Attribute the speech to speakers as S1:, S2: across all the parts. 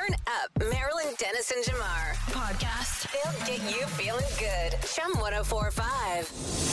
S1: Turn up Marilyn Dennis and Jamar podcast. They'll get you feeling good. Chum 1045.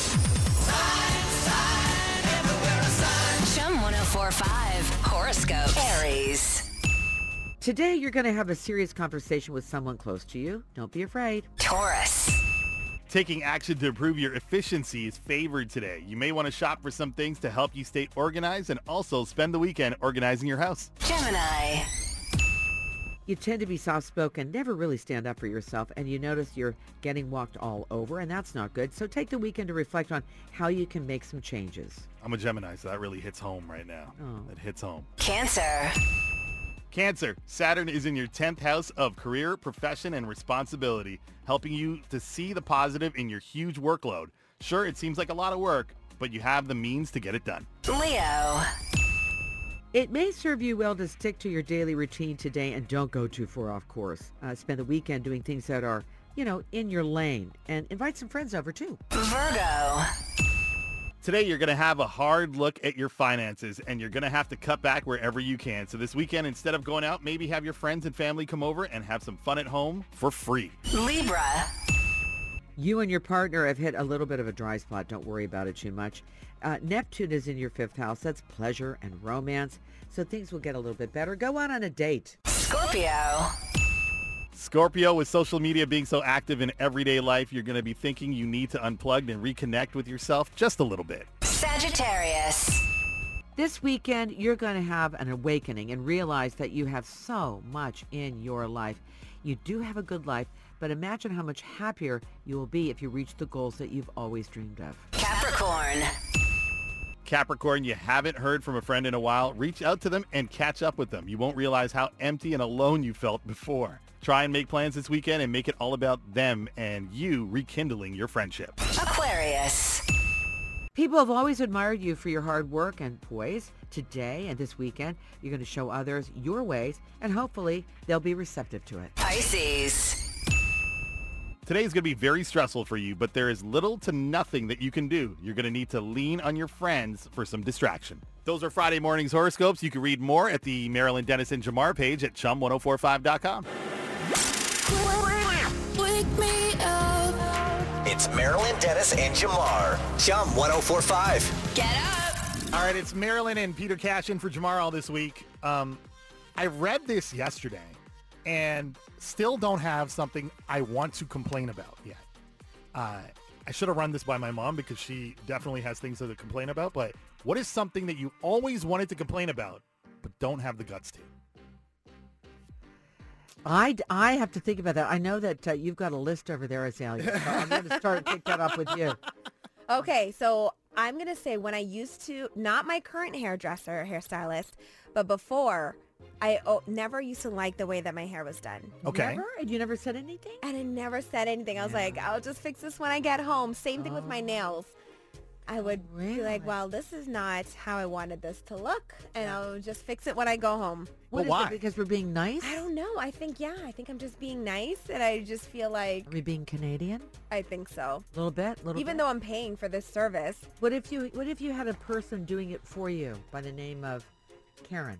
S1: Chum 1045. Horoscope. Aries.
S2: Today, you're going to have a serious conversation with someone close to you. Don't be afraid.
S1: Taurus.
S3: Taking action to improve your efficiency is favored today. You may want to shop for some things to help you stay organized and also spend the weekend organizing your house.
S1: Gemini.
S2: You tend to be soft-spoken, never really stand up for yourself, and you notice you're getting walked all over, and that's not good. So take the weekend to reflect on how you can make some changes.
S3: I'm a Gemini, so that really hits home right now.
S2: Oh.
S3: It hits home.
S1: Cancer.
S3: Cancer, Saturn is in your 10th house of career, profession, and responsibility, helping you to see the positive in your huge workload. Sure, it seems like a lot of work, but you have the means to get it done.
S1: Leo.
S2: It may serve you well to stick to your daily routine today and don't go too far off course. Spend the weekend doing things that are, in your lane, and invite some friends over too.
S1: Virgo.
S3: Today, you're going to have a hard look at your finances, and you're going to have to cut back wherever you can. So this weekend, instead of going out, maybe have your friends and family come over and have some fun at home for free.
S1: Libra.
S2: You and your partner have hit a little bit of a dry spot. Don't worry about it too much. Neptune is in your 5th house. That's pleasure and romance. So things will get a little bit better. Go out on a date.
S1: Scorpio.
S3: Scorpio, with social media being so active in everyday life, you're going to be thinking you need to unplug and reconnect with yourself just a little bit.
S1: Sagittarius.
S2: This weekend, you're going to have an awakening and realize that you have so much in your life. You do have a good life, but imagine how much happier you will be if you reach the goals that you've always dreamed of.
S1: Capricorn.
S3: Capricorn, you haven't heard from a friend in a while. Reach out to them and catch up with them. You won't realize how empty and alone you felt before. Try and make plans this weekend and make it all about them and you rekindling your friendship.
S1: Aquarius.
S2: People have always admired you for your hard work and poise. Today and this weekend, you're going to show others your ways, and hopefully they'll be receptive to it.
S1: Pisces.
S3: Today is going to be very stressful for you, but there is little to nothing that you can do. You're going to need to lean on your friends for some distraction. Those are Friday morning's horoscopes. You can read more at the Marilyn Dennis and Jamar page at chum1045.com.
S1: Wake me up.
S4: It's Marilyn Dennis and Jamar. Chum 1045.
S1: Get up.
S3: All right, it's Marilyn and Peter Cashin for Jamar all this week. I read this yesterday and still don't have something I want to complain about yet. I should have run this by my mom because she definitely has things to complain about. But what is something that you always wanted to complain about but don't have the guts to?
S2: I have to think about that. I know that you've got a list over there, Azalea. So I'm going to start pick that up with you.
S5: Okay, so I'm going to say when I used to, not my current hairstylist, but before, I never used to like the way that my hair was done.
S3: Okay.
S2: Never? And you never said anything?
S5: And I never said anything. I was like, I'll just fix this when I get home. Same thing with my nails. I would be like, well, this is not how I wanted this to look. And I'll just fix it when I go home.
S2: What is
S3: why?
S2: it, because we're being nice?
S5: I don't know. I think I'm just being nice. And I just feel like,
S2: Are we being Canadian?
S5: I think so.
S2: A little bit?
S5: Even though I'm paying for this service.
S2: What if you had a person doing it for you by the name of Karen?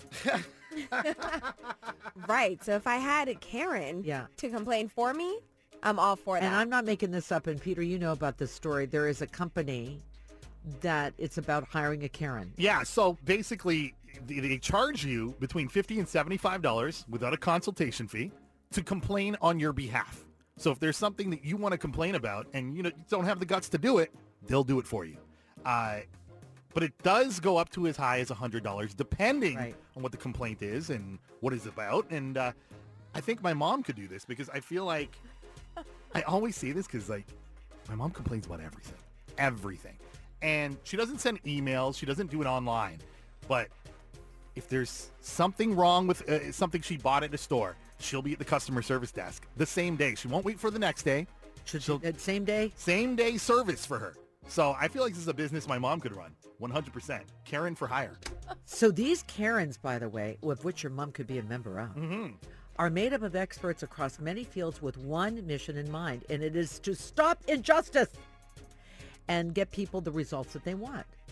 S5: Right. So if I had Karen to complain for me, I'm all for that.
S2: And I'm not making this up. And Peter, you know about this story. There is a company that it's about hiring a Karen.
S3: Yeah, so basically they charge you between $50 and $75 without a consultation fee to complain on your behalf. So if there's something that you want to complain about and you don't have the guts to do it, they'll do it for you. But it does go up to as high as $100 depending on what the complaint is and what it's about. And I think my mom could do this because I feel like I always see this because my mom complains about everything. And she doesn't send emails. She doesn't do it online. But if there's something wrong with something she bought at the store, she'll be at the customer service desk the same day. She won't wait for the next day.
S2: Same day?
S3: Same day service for her. So I feel like this is a business my mom could run. 100%. Karen for hire.
S2: So these Karens, by the way, of which your mom could be a member of, are made up of experts across many fields with one mission in mind, and it is to stop injustice and get people the results that they want.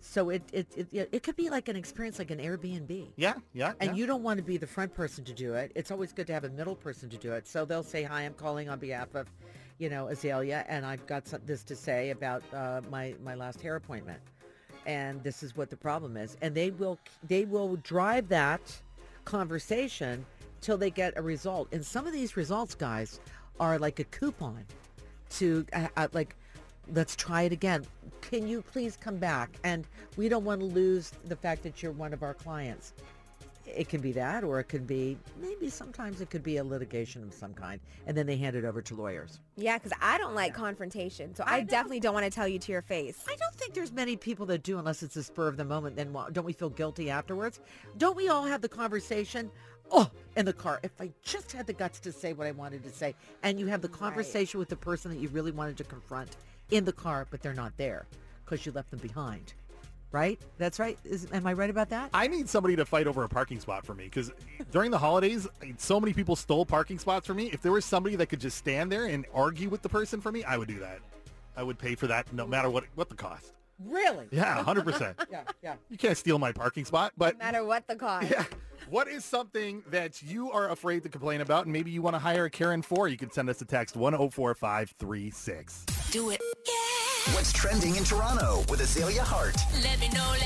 S2: So it could be like an experience, like an Airbnb.
S3: Yeah.
S2: And you don't want to be the front person to do it. It's always good to have a middle person to do it. So they'll say, hi, I'm calling on behalf of, Azalea, and I've got this to say about my last hair appointment. And this is what the problem is. And they will drive that conversation till they get a result. And some of these results, guys, are like a coupon to let's try it again. Can you please come back? And we don't want to lose the fact that you're one of our clients. It can be that, or it could be, maybe sometimes it could be a litigation of some kind. And then they hand it over to lawyers.
S5: Yeah, because I don't like confrontation. So I definitely don't want to tell you to your face.
S2: I don't think there's many people that do, unless it's a spur of the moment. Then don't we feel guilty afterwards? Don't we all have the conversation? Oh, in the car. If I just had the guts to say what I wanted to say, and you have the conversation with the person that you really wanted to confront in the car, but they're not there because you left them behind. Right? That's right. Am I right about that?
S3: I need somebody to fight over a parking spot for me, because during the holidays, so many people stole parking spots from me. If there was somebody that could just stand there and argue with the person for me, I would do that. I would pay for that no matter what the cost.
S2: Really?
S3: Yeah, 100%.
S2: Yeah.
S3: You can't steal my parking spot, but...
S5: No matter what the cost.
S3: Yeah. What is something that you are afraid to complain about and maybe you want to hire a Karen for? You can send us a text 104536.
S1: Do it.
S4: What's trending in Toronto with Azalea Hart?
S1: Let me know.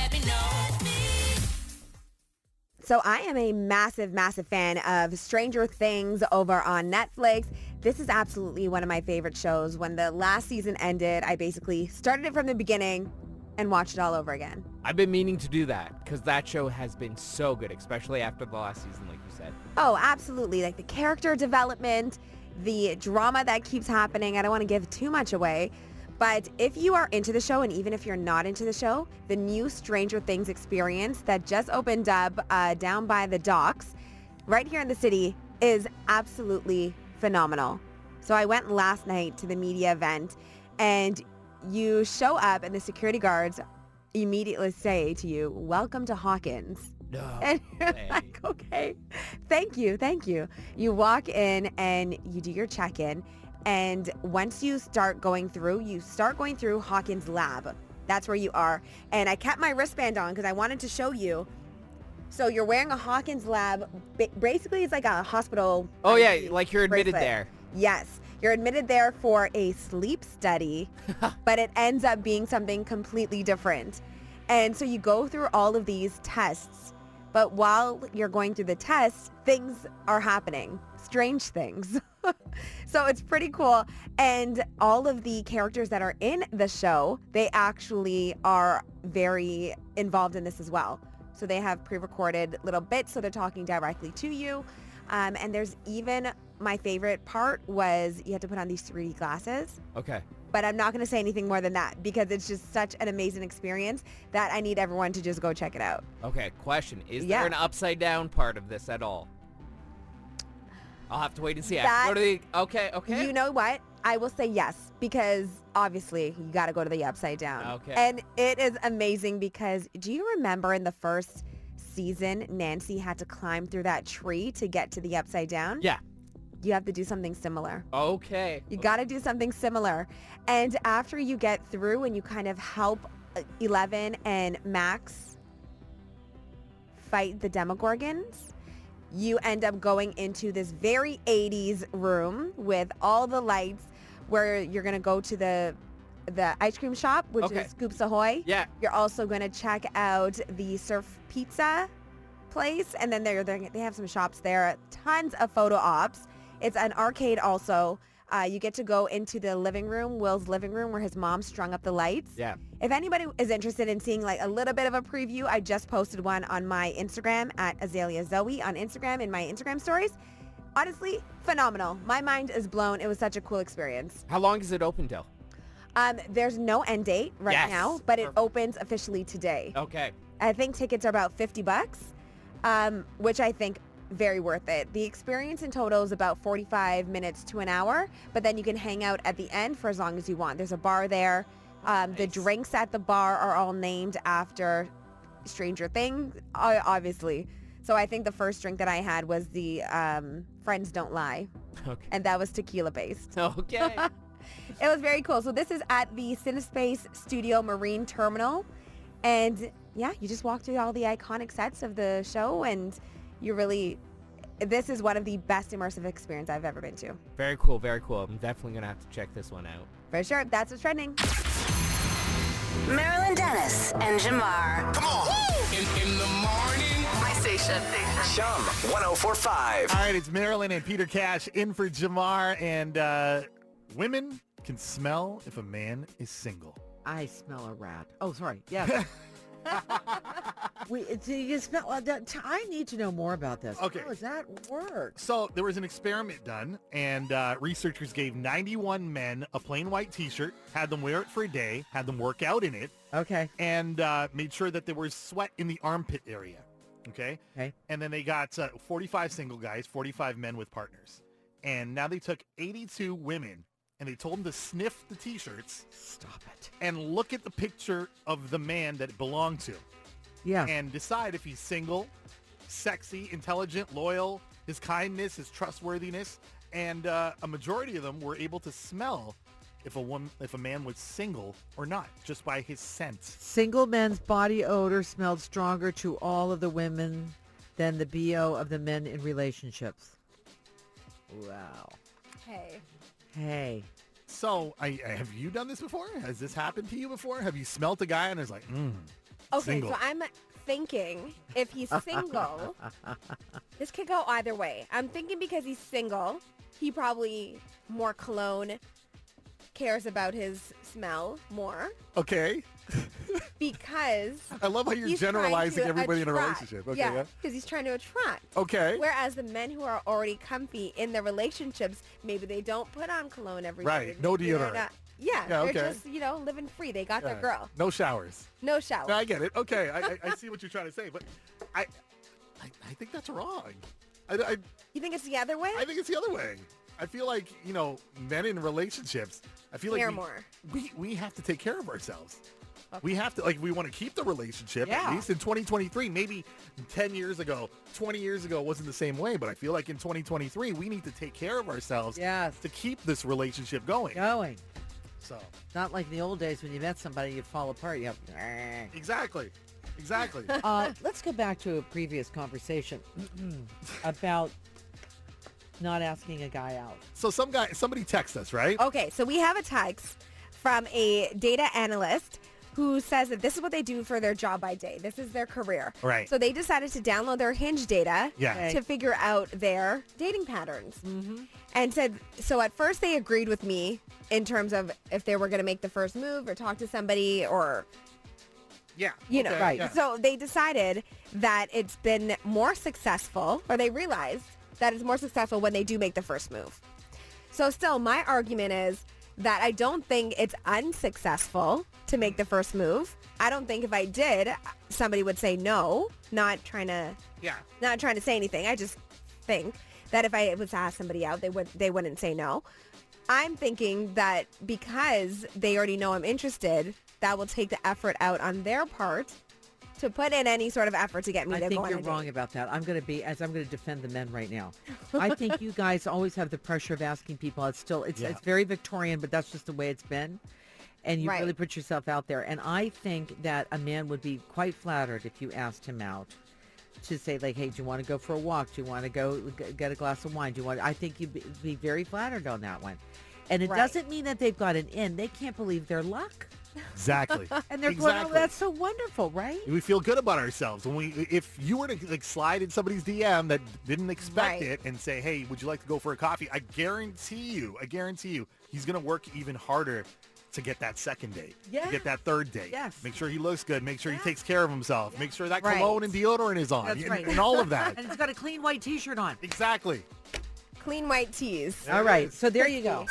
S5: So I am a massive, massive fan of Stranger Things over on Netflix. This is absolutely one of my favorite shows. When the last season ended, I basically started it from the beginning and watched it all over again.
S6: I've been meaning to do that because that show has been so good, especially after the last season, like you said.
S5: Oh, absolutely. Like the character development, the drama that keeps happening. I don't want to give too much away. But if you are into the show, and even if you're not into the show, the new Stranger Things experience that just opened up down by the docks right here in the city is absolutely phenomenal. So I went last night to the media event, and you show up and the security guards immediately say to you, welcome to Hawkins.
S6: No.
S5: And you're like, okay, thank you. You walk in and you do your check-in. And once you start going through Hawkins Lab. That's where you are. And I kept my wristband on because I wanted to show you. So you're wearing a Hawkins Lab. Basically, it's like a hospital.
S6: Oh, yeah, like you're admitted there.
S5: Yes. You're admitted there for a sleep study, but it ends up being something completely different. And so you go through all of these tests. But while you're going through the tests, things are happening. Strange things. So it's pretty cool. And all of the characters that are in the show, they actually are very involved in this as well. So they have pre-recorded little bits, so they're talking directly to you. And there's even, my favorite part was you had to put on these 3D glasses.
S6: Okay.
S5: But I'm not going to say anything more than that because it's just such an amazing experience that I need everyone to just go check it out.
S6: Okay, question. Is there an upside down part of this at all? I'll have to wait and see. Okay.
S5: You know what? I will say yes, because obviously you got to go to the upside down.
S6: Okay.
S5: And it is amazing because do you remember in the first season, Nancy had to climb through that tree to get to the upside down?
S6: Yeah.
S5: You have to do something similar.
S6: Okay.
S5: You got to do something similar. And after you get through and you kind of help Eleven and Max fight the Demogorgons, you end up going into this very 80s room with all the lights where you're going to go to the ice cream shop, which is Scoops Ahoy.
S6: Yeah.
S5: You're also going to check out the Surf Pizza place. And then they have some shops there. Tons of photo ops. It's an arcade also. You get to go into the living room, Will's living room, where his mom strung up the lights.
S6: Yeah.
S5: If anybody is interested in seeing like a little bit of a preview, I just posted one on my Instagram at Azalea Zoe on Instagram in my Instagram stories. Honestly, phenomenal. My mind is blown. It was such a cool experience.
S6: How long is it open till?
S5: There's no end date right now, but it opens officially today.
S6: Okay.
S5: I think tickets are about $50, which I think very worth it. The experience in total is about 45 minutes to an hour, but then you can hang out at the end for as long as you want. There's a bar there. The drinks at the bar are all named after Stranger Things, obviously. So I think the first drink that I had was the Friends Don't Lie.
S6: Okay.
S5: And that was tequila based.
S6: Okay.
S5: It was very cool. So this is at the Cinespace Studio Marine Terminal And yeah, you just walk through all the iconic sets of the show, and this is one of the best immersive experience I've ever been to.
S6: Very cool, very cool. I'm definitely going to have to check this one out.
S5: For sure. That's what's trending.
S1: Marilyn Dennis and Jamar.
S4: Come on.
S7: In the morning.
S1: My station.
S4: Chum 1045.
S3: All right, it's Marilyn and Peter Cash in for Jamar, and women can smell if a man is single.
S2: I smell a rat. Oh, sorry. Yes. Do you smell? I need to know more about this.
S3: Okay.
S2: How does that work?
S3: So there was an experiment done, and researchers gave 91 men a plain white T-shirt, had them wear it for a day, had them work out in it,
S2: Okay.
S3: and made sure that there was sweat in the armpit area. Okay?
S2: Okay.
S3: And then they got 45 single guys, 45 men with partners. And now they took 82 women, and they told them to sniff the T-shirts
S2: Stop it.
S3: and look at the picture of the man that it belonged to.
S2: Yeah.
S3: And decide if he's single, sexy, intelligent, loyal, his kindness, his trustworthiness. And a majority of them were able to smell if a man was single or not, just by his scent.
S2: Single men's body odor smelled stronger to all of the women than the BO of the men in relationships. Wow. Hey.
S3: So, have you done this before? Has this happened to you before? Have you smelt a guy and it's like,
S5: Okay,
S3: single.
S5: so I'm thinking if he's single, this could go either way. I'm thinking because he's single, he probably more cologne, cares about his smell more.
S3: Okay.
S5: Because
S3: I love how you're
S5: he's trying
S3: generalizing
S5: to
S3: everybody in a
S5: attract.
S3: relationship. Okay,
S5: Yeah, because he's trying to attract.
S3: Okay.
S5: Whereas the men who are already comfy in their relationships, maybe they don't put on cologne every day.
S3: Right, no
S5: Maybe they're
S3: deodorant.
S5: Yeah,
S3: Yeah,
S5: they're
S3: okay.
S5: just, living free. They got their
S3: Yeah.
S5: girl.
S3: No showers.
S5: No shower.
S3: No, I get it. Okay, I see what you're trying to say, but I think that's wrong.
S5: You think it's the other way?
S3: I think it's the other way. I feel like, men in relationships, I feel
S5: Care
S3: like
S5: more.
S3: we have to take care of ourselves. We have to, we want to keep the relationship,
S2: Yeah.
S3: at least in 2023. Maybe 10 years ago, 20 years ago, it wasn't the same way, but I feel like in 2023, we need to take care of ourselves
S2: Yes.
S3: to keep this relationship going.
S2: Going.
S3: So,
S2: Not like in the old days when you met somebody, you'd fall apart. You
S3: exactly.
S2: Let's go back to a previous conversation about not asking a guy out.
S3: So somebody texts us, right?
S5: Okay, so we have a text from a data analyst who says that this is what they do for their job by day. This is their career.
S3: Right.
S5: So they decided to download their Hinge data
S3: Yeah.
S5: to figure out their dating patterns. And said, so at first they agreed with me in terms of if they were going to make the first move or talk to somebody or,
S3: Yeah.
S5: okay,
S2: right.
S3: Yeah.
S5: So they decided that it's been more successful, or they realized that it's more successful when they do make the first move. So still, my argument is that I don't think it's unsuccessful to make the first move. I don't think if I did, somebody would say no, not trying to say anything. I just think that if I was to ask somebody out, they wouldn't say no. I'm thinking that because they already know I'm interested, that will take the effort out on their part to put in any sort of effort to get me
S2: I
S5: to
S2: think
S5: go on
S2: you're
S5: a date.
S2: wrong about that. I'm going to defend the men right now. I think you guys always have the pressure of asking people. It's very Victorian, but that's just the way it's been. And you
S5: Right.
S2: really put yourself out there. And I think that a man would be quite flattered if you asked him out to say, like, hey, do you want to go for a walk? Do you want to go get a glass of wine? I think you'd be very flattered on that one. And it
S5: Right.
S2: doesn't mean that they've got an in. They can't believe their luck.
S3: Exactly.
S2: And they're going, oh, that's so wonderful, right?
S3: We feel good about ourselves if you were to slide in somebody's DM that didn't expect
S5: Right.
S3: it and say, hey, would you like to go for a coffee? I guarantee you, he's going to work even harder to get that second date,
S2: Yeah.
S3: to get that third date.
S2: Yes.
S3: Make sure he looks good. Make sure he takes care of himself. Make sure that
S5: Right.
S3: cologne and deodorant is on,
S2: That's
S3: and,
S2: right.
S3: and all of that.
S2: And it's got a clean white T-shirt on.
S3: Exactly.
S5: Clean white tees.
S2: All right, so there you go.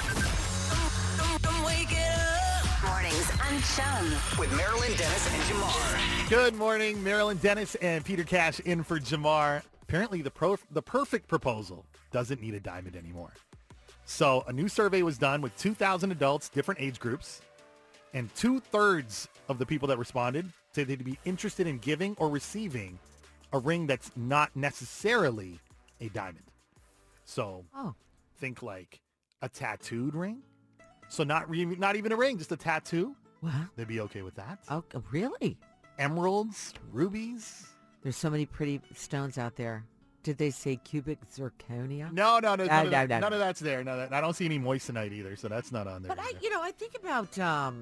S1: Mornings on Chum.
S4: With Marilyn Dennis and Jamar.
S3: Good morning, Marilyn Dennis and Peter Cash in for Jamar. Apparently, the perfect proposal doesn't need a diamond anymore. So a new survey was done with 2,000 adults, different age groups, and 2/3 of the people that responded said they'd be interested in giving or receiving a ring that's not necessarily a diamond. So
S2: Oh,
S3: think like a tattooed ring. So not even a ring, just a tattoo.
S2: well,
S3: They'd be okay with that.
S2: oh, really?
S3: emeralds, rubies.
S2: There's so many pretty stones out there. Did they say cubic zirconia?
S3: No, none
S2: no.
S3: of that's there. No, I don't see any moissanite either, so that's not on there.
S2: But I think about,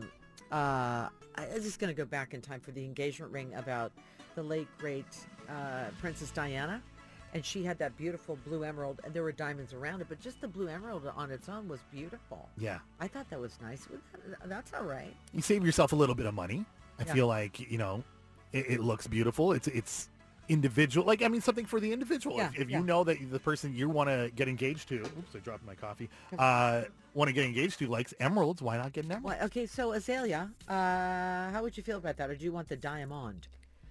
S2: I was just going to go back in time for the engagement ring about the late, great Princess Diana. And she had that beautiful blue emerald, and there were diamonds around it, but just the blue emerald on its own was beautiful.
S3: Yeah.
S2: I thought that was nice. That's all right.
S3: You save yourself a little bit of money. I feel like, it looks beautiful. It's individual. Like, I mean, something for the individual.
S2: Yeah,
S3: if you know that the person you want to get engaged to, oops, I dropped my coffee, want to get engaged to likes emeralds, why not get an emerald?
S2: Well, okay, so Azalea, how would you feel about that? Or do you want the diamond?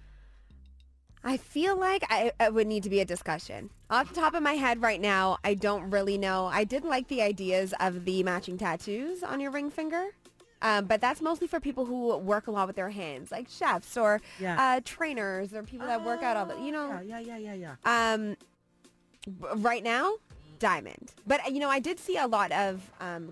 S5: I feel like it would need to be a discussion. Off the top of my head right now, I don't really know. I did like the ideas of the matching tattoos on your ring finger. But that's mostly for people who work a lot with their hands, like chefs or trainers or people that work out all the,
S2: Yeah.
S5: Right now, diamond. But, I did see a lot of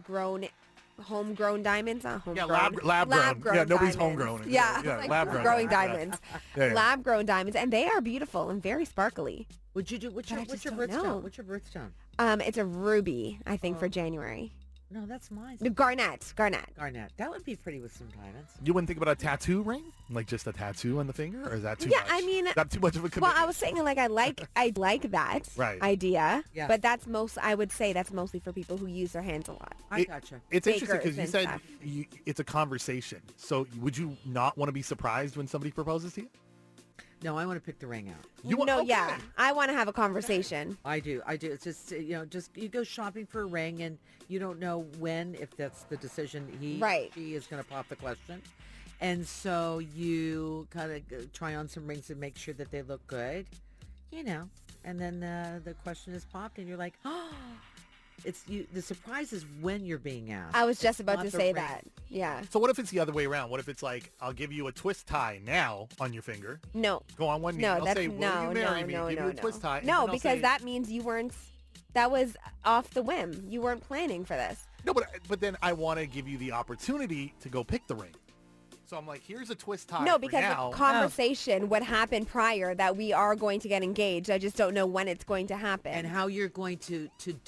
S5: homegrown diamonds.
S3: Yeah, lab grown. Yeah, nobody's
S5: diamonds.
S3: homegrown.
S5: Yeah,
S3: like
S5: lab
S3: grown
S5: growing diamonds.
S3: Yeah.
S5: Lab grown diamonds, and they are beautiful and very sparkly.
S2: Would you do, what's your birthstone? What's your birthstone?
S5: It's a ruby, I think, for January.
S2: No, that's mine.
S5: Garnet.
S2: That would be pretty with some diamonds.
S3: You wouldn't think about a tattoo ring? Like just a tattoo on the finger? Or is that too much?
S5: I mean...
S3: Is that too much of a commitment?
S5: Well, I was saying, like, I like that idea.
S2: Yeah.
S5: But I would say that's mostly for people who use their hands a lot.
S2: I gotcha.
S3: It's interesting because you
S5: and
S3: said
S5: stuff.
S3: it's a conversation. So would you not want to be surprised when somebody proposes to you?
S2: No, I want to pick the ring out.
S5: Yeah. I want to have a conversation.
S2: I do. It's just, you go shopping for a ring and you don't know when, if that's the decision she is going to pop the question. And so you kind of try on some rings and make sure that they look good, and then the question is popped and you're like, oh, the surprise is when you're being asked.
S5: I was just about
S2: Not
S5: to
S2: the
S5: say
S2: ring.
S5: that. Yeah.
S3: So what if it's the other way around? What if it's like, I'll give you a twist tie now on your finger.
S5: No.
S3: Go on one knee.
S5: No,
S3: I'll
S5: that's
S3: say, will you marry me? Give you a twist tie. and
S5: No,
S3: then I'll
S5: because
S3: say,
S5: that means you weren't. That was off the whim. You weren't planning for this.
S3: No, but then I want to give you the opportunity to go pick the ring. So I'm like, here's a twist tie.
S5: No,
S3: for
S5: because
S3: now.
S5: the conversation would happen prior that we are going to get engaged. I just don't know when it's going to happen.
S2: And how you're going to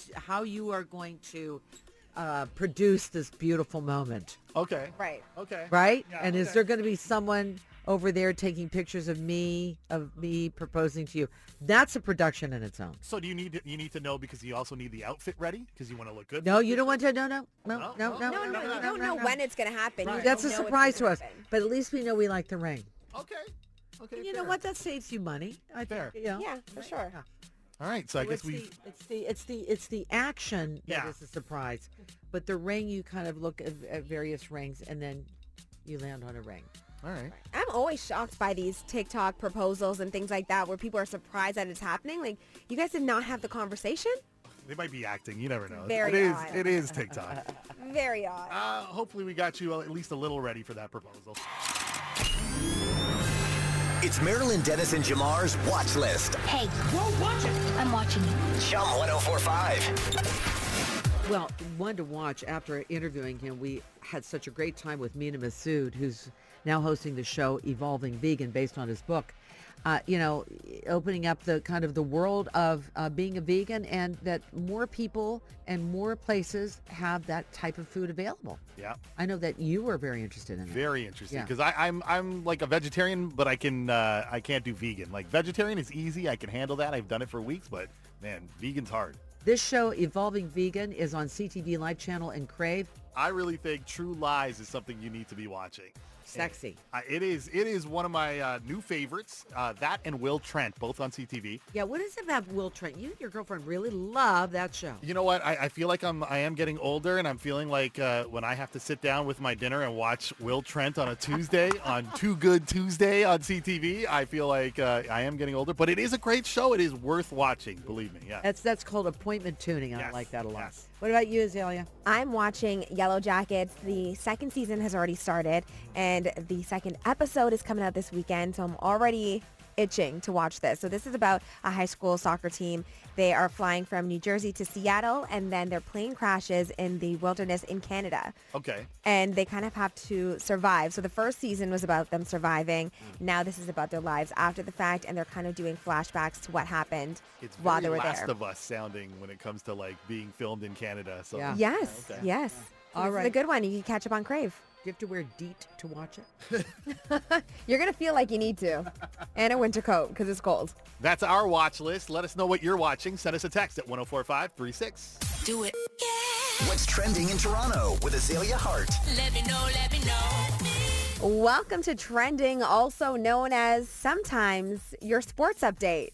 S2: produce this beautiful moment.
S3: Okay.
S5: Right.
S3: Okay.
S2: Right?
S3: Yeah,
S2: and is there going to be someone over there taking pictures of me proposing to you? That's a production in its own.
S3: So do you need to know because you also need the outfit ready because you want to look good?
S2: No, you don't want to. No.
S5: You don't know when it's going to happen.
S3: Right.
S5: You
S2: That's
S5: don't
S2: a
S5: know it's
S2: surprise to
S5: gonna
S2: us.
S5: happen.
S2: But at least we know we like the ring.
S3: Okay.
S2: And you know what? That saves you money. I
S3: Fair.
S2: think.
S5: Yeah, for sure.
S2: Yeah.
S3: All right. So I guess
S2: it's the action that
S3: Yeah.
S2: is a surprise, but the ring, you kind of look at various rings and then you land on a ring.
S3: All right.
S5: I'm always shocked by these TikTok proposals and things like that where people are surprised that it's happening. Like, you guys did not have the conversation?
S3: They might be acting. You never know.
S5: Very odd.
S3: It is TikTok.
S5: Very odd.
S3: Hopefully we got you at least a little ready for that proposal.
S4: It's Marilyn Dennis and Jamar's Watch List.
S8: Hey, whoa, watch it. I'm watching you.
S4: Chum 1045.
S2: Well, one to watch. After interviewing him, we had such a great time with Mina Masood, who's now hosting the show Evolving Vegan based on his book. Opening up the kind of the world of being a vegan, and that more people and more places have that type of food available.
S3: Yeah.
S2: I know that you were very interested in it.
S3: Very interesting
S2: Yeah.
S3: because I'm like a vegetarian, but I can't do vegan. Like vegetarian is easy. I can handle that. I've done it for weeks, but man, vegan's hard.
S2: This show, Evolving Vegan, is on CTV Live Channel and Crave.
S3: I really think True Lies is something you need to be watching.
S2: Sexy.
S3: It is one of my new favorites. That and Will Trent, both on CTV.
S2: Yeah, what is it about Will Trent? You and your girlfriend really love that show.
S3: You know what? I feel like I am getting older, and I'm feeling like when I have to sit down with my dinner and watch Will Trent on a Tuesday, on Too Good Tuesday on CTV, I feel like I am getting older. But it is a great show. It is worth watching, believe me. Yeah.
S2: That's called appointment tuning. I
S3: Yes,
S2: like that a lot.
S3: yes.
S2: What about you, Azalea?
S5: I'm watching Yellow Jackets. The second season has already started, and the second episode is coming out this weekend, so I'm already itching to watch this. So this is about a high school soccer team. They are flying from New Jersey to Seattle, and then their plane crashes in the wilderness in Canada.
S3: Okay.
S5: And they kind of have to survive. So the first season was about them surviving. Now this is about their lives after the fact, and they're kind of doing flashbacks to what happened
S3: It's
S5: while they
S3: very
S5: were
S3: Last
S5: there.
S3: of Us sounding when it comes to like being filmed in Canada. So
S2: Yeah.
S5: Yes,
S3: Okay.
S5: yes.
S2: All
S5: This is
S2: right.
S5: a good one. You can catch up on Crave.
S2: Do you have to wear DEET to watch it?
S5: You're going to feel like you need to. And a winter coat because it's cold.
S3: That's our watch list. Let us know what you're watching. Send us a text at 104536.
S8: Do it.
S4: What's trending in Toronto with Azalea Hart?
S8: Let me know, let me know.
S5: Welcome to Trending, also known as sometimes your sports update.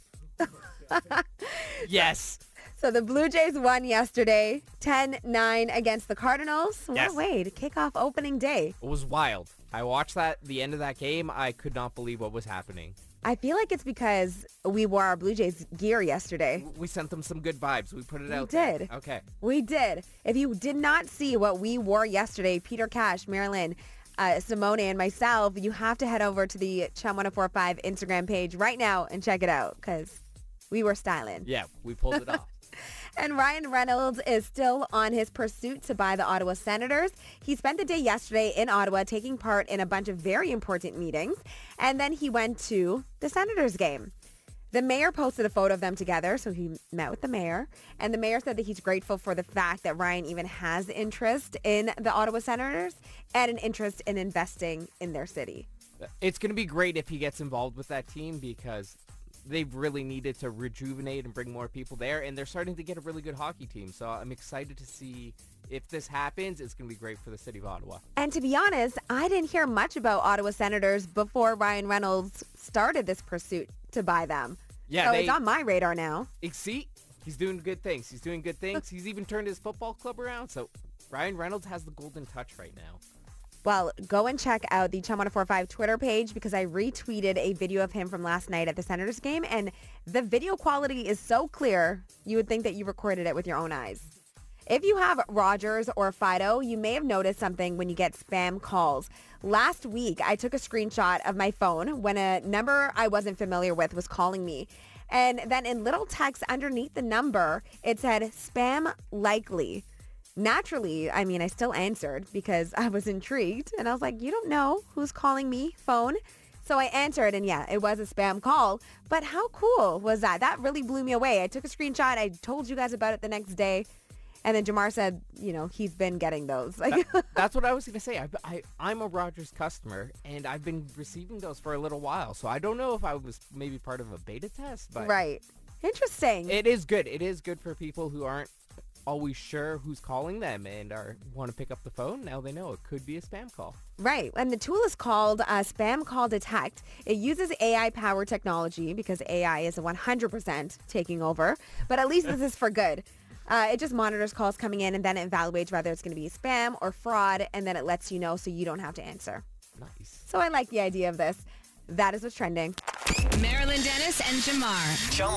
S6: Yes.
S5: So the Blue Jays won yesterday, 10-9 against the Cardinals. What
S6: Yes.
S5: a way to kick off opening day.
S6: It was wild. I watched the end of that game. I could not believe what was happening.
S5: I feel like it's because we wore our Blue Jays gear yesterday.
S6: We sent them some good vibes. We put it out
S5: did.
S6: there. Okay.
S5: We did. If you did not see what we wore yesterday, Peter Cash, Marilyn, Simone, and myself, you have to head over to the Chum 1045 Instagram page right now and check it out because we were styling.
S6: Yeah, we pulled it off.
S5: And Ryan Reynolds is still on his pursuit to buy the Ottawa Senators. He spent the day yesterday in Ottawa taking part in a bunch of very important meetings. And then he went to the Senators game. The mayor posted a photo of them together, so he met with the mayor. And the mayor said that he's grateful for the fact that Ryan even has interest in the Ottawa Senators and an interest in investing in their city.
S6: It's going to be great if he gets involved with that team because they've really needed to rejuvenate and bring more people there, and they're starting to get a really good hockey team. So I'm excited to see if this happens. It's going to be great for the city of Ottawa.
S5: And to be honest, I didn't hear much about Ottawa Senators before Ryan Reynolds started this pursuit to buy them.
S6: Yeah,
S5: so it's on my radar now.
S6: See, he's doing good things. He's doing good things. He's even turned his football club around. So Ryan Reynolds has the golden touch right now.
S5: Well, go and check out the Chum 1045 Twitter page because I retweeted a video of him from last night at the Senators game, and the video quality is so clear, you would think that you recorded it with your own eyes. If you have Rogers or Fido, you may have noticed something when you get spam calls. Last week, I took a screenshot of my phone when a number I wasn't familiar with was calling me. And then in little text underneath the number, it said, spam likely. Naturally, I still answered because I was intrigued. And I was like, you don't know who's calling me, phone. So I answered, and yeah, it was a spam call. But how cool was that? That really blew me away. I took a screenshot. I told you guys about it the next day. And then Jamar said, he's been getting those.
S6: That's what I was going to say. I'm a Rogers customer, and I've been receiving those for a little while. So I don't know if I was maybe part of a beta test. But
S5: Right. Interesting.
S6: It is good. It is good for people who aren't always sure who's calling them and want to pick up the phone. Now they know it could be a spam call.
S5: Right. And the tool is called Spam Call Detect. It uses AI-powered technology because AI is 100% taking over. But at least this is for good. It just monitors calls coming in, and then it evaluates whether it's going to be spam or fraud, and then it lets you know so you don't have to answer.
S6: Nice.
S5: So I like the idea of this. That is what's trending.
S1: Marilyn Dennis and Jamar.
S4: Chum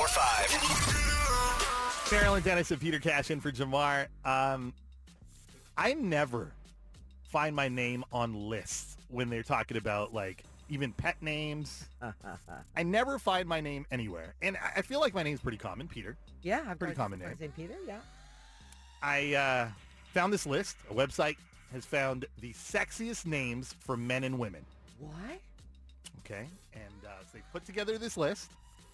S4: 1045.
S3: Marilyn Dennis and Peter Cash in for Jamar. I never find my name on lists when they're talking about like even pet names. I never find my name anywhere. And I feel like my name's pretty common, Peter.
S2: Yeah, I've
S3: Pretty common name.
S2: St. Peter, yeah.
S3: I found this list. A website has found the sexiest names for men and women.
S2: What?
S3: Okay. And so they put together this list.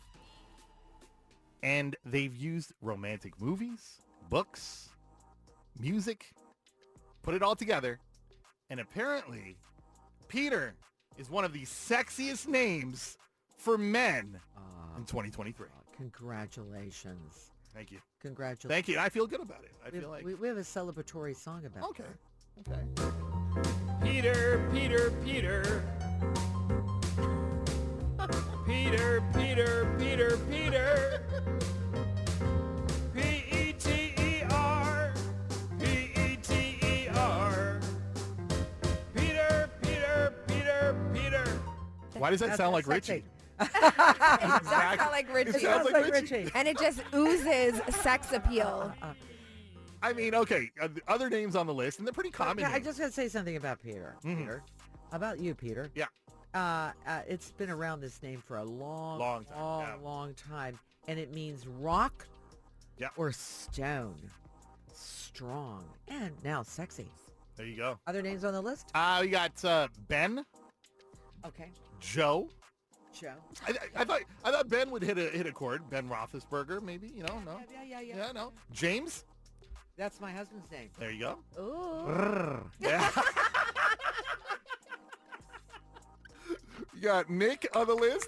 S3: And they've used romantic movies, books, music, put it all together. And apparently, Peter is one of the sexiest names for men in 2023.
S2: Congratulations.
S3: Thank you.
S2: Congratulations.
S3: Thank you. I feel good about it. I feel like...
S2: We have a celebratory song about
S3: Okay.
S2: that.
S3: Okay.
S6: Peter, Peter, Peter. Peter, Peter, Peter, Peter. P-E-T-E-R. P-E-T-E-R. Peter, Peter, Peter, Peter.
S3: Why does that sound like
S2: That's
S3: Richie?
S5: It does sound like Richie.
S3: It sounds like Richie.
S5: And it just oozes sex appeal.
S3: I mean, okay, other names on the list, and they're pretty common
S2: Yeah, I
S3: names.
S2: just got to say something about Peter. Peter. How about you, Peter?
S3: Yeah.
S2: It's been around this name for a long
S3: Long time,
S2: long time. And it means rock or stone. Strong. And now sexy.
S3: There you go.
S2: Other names on the list?
S3: We got Ben,
S2: Okay.
S3: Joe.
S2: Joe.
S3: I thought Ben would hit a chord. Ben Roethlisberger, maybe. No.
S2: Yeah.
S3: No. James.
S2: That's my husband's name.
S3: There you go.
S5: Ooh.
S3: Yeah. You got Nick on the list.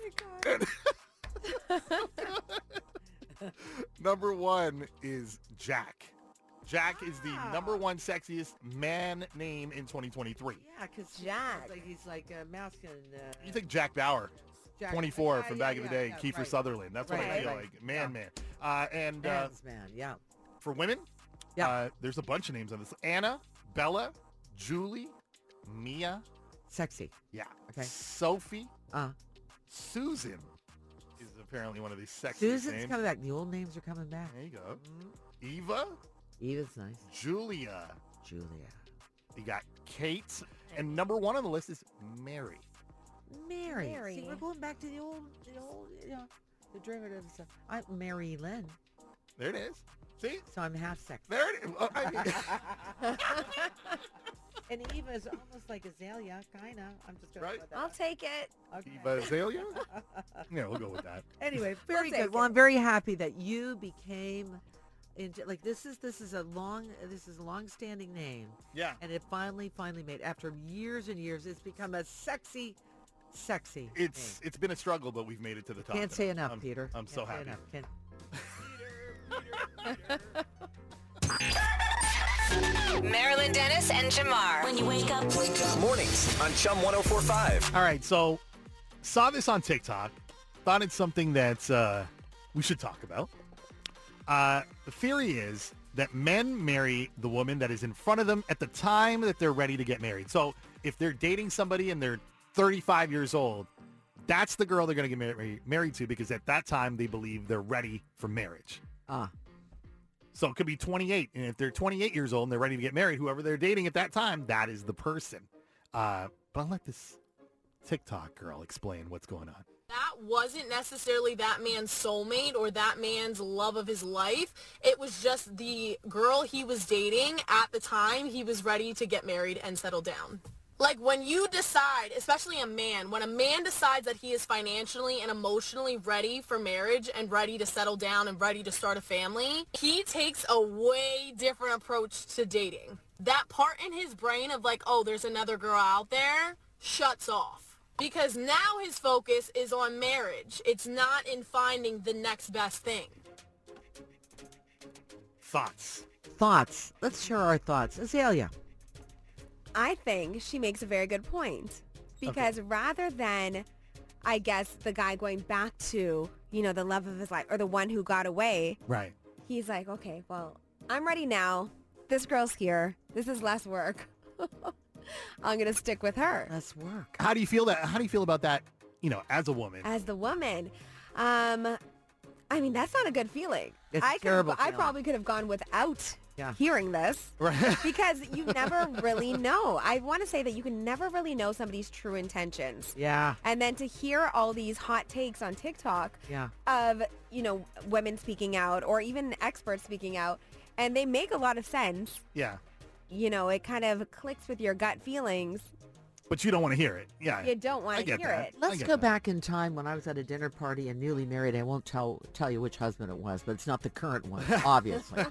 S3: Number 1 is Jack. Jack is the number 1 sexiest man name in 2023.
S2: Yeah, because
S5: Jack.
S2: He's like a masculine.
S3: You think Jack Bauer,
S2: Jack,
S3: 24 from back in the day, Kiefer
S2: right.
S3: Sutherland. That's what I
S2: Right,
S3: feel
S2: right.
S3: like. Man. And
S2: Man's man, yeah.
S3: for women,
S2: Yeah.
S3: there's a bunch of names on this. Anna, Bella, Julie, Mia.
S2: Sexy.
S3: Yeah.
S2: Okay.
S3: Sophie.
S2: Uh,
S3: Susan is apparently one of these sexiest
S2: Susan's
S3: names.
S2: coming back. The old names are coming back.
S3: There you go. Eva,
S2: Eva's nice.
S3: Julia.
S2: Julia.
S3: You got Kate. And number 1 on the list is Mary.
S2: Mary.
S5: Mary.
S2: See, we're going back to the old, the derivative stuff. I'm Mary Lynn,
S3: There it is. See?
S2: so I'm half sexy.
S3: There it is. Well, I mean,
S2: And Eva is almost like Azalea, kind of. I'm just going
S3: Right.
S2: to put that.
S5: I'll take it.
S2: Okay.
S3: Eva Azalea? Yeah, we'll go with that.
S2: Anyway, very
S5: take
S2: good. Well,
S5: it.
S2: I'm very happy that you became, like this is a long-standing name,
S3: Yeah.
S2: and it finally made, after years and years, it's become a sexy name.
S3: It's been a struggle, but we've made it to the top.
S2: Can't say enough,
S3: I'm-
S2: Peter.
S3: I'm so
S2: Can't say
S3: happy.
S2: enough.
S1: Marilyn Dennis and Jamar.
S8: When you wake up,
S4: Mornings on Chum 1045.
S3: All right, so saw this on TikTok. Thought it's something that we should talk about. The theory is that men marry the woman that is in front of them at the time that they're ready to get married. So if they're dating somebody and they're 35 years old, that's the girl they're going to get married to, because at that time they believe they're ready for marriage. So it could be 28. And if they're 28 years old and they're ready to get married, whoever they're dating at that time, that is the person. But I'll let this TikTok girl explain what's going on.
S9: That wasn't necessarily that man's soulmate or that man's love of his life. It was just the girl he was dating at the time he was ready to get married and settle down. Like when you decide, especially a man, when a man decides that he is financially and emotionally ready for marriage and ready to settle down and ready to start a family, he takes a way different approach to dating. That part in his brain of like, oh, there's another girl out there, shuts off. Because now his focus is on marriage. It's not in finding the next best thing.
S2: Thoughts. Let's share our thoughts. Azalea.
S5: I think she makes a very good point, because rather than, I guess, the guy going back to, the love of his life or the one who got away,
S3: Right.
S5: he's like, okay, well, I'm ready now. This girl's here. This is less work. I'm going to stick with her.
S2: Less work.
S3: How do you feel about that, as a woman?
S5: As the woman, I mean, that's not a good feeling.
S2: It's a terrible
S5: I
S2: feeling.
S5: probably could have gone without
S2: Yeah.
S5: hearing this.
S3: Right.
S5: Because you never really know. I want to say that you can never really know somebody's true intentions.
S2: Yeah.
S5: And then to hear all these hot takes on TikTok
S2: Yeah.
S5: of, women speaking out or even experts speaking out, and they make a lot of sense.
S3: Yeah.
S5: It kind of clicks with your gut feelings.
S3: But you don't want to hear it. Yeah.
S5: You don't
S3: I
S5: want to
S3: get
S5: hear
S3: that.
S5: it.
S2: Let's
S3: get
S2: go
S3: that.
S2: back in time when I was at a dinner party and newly married. I won't tell you which husband it was, but it's not the current one, obviously.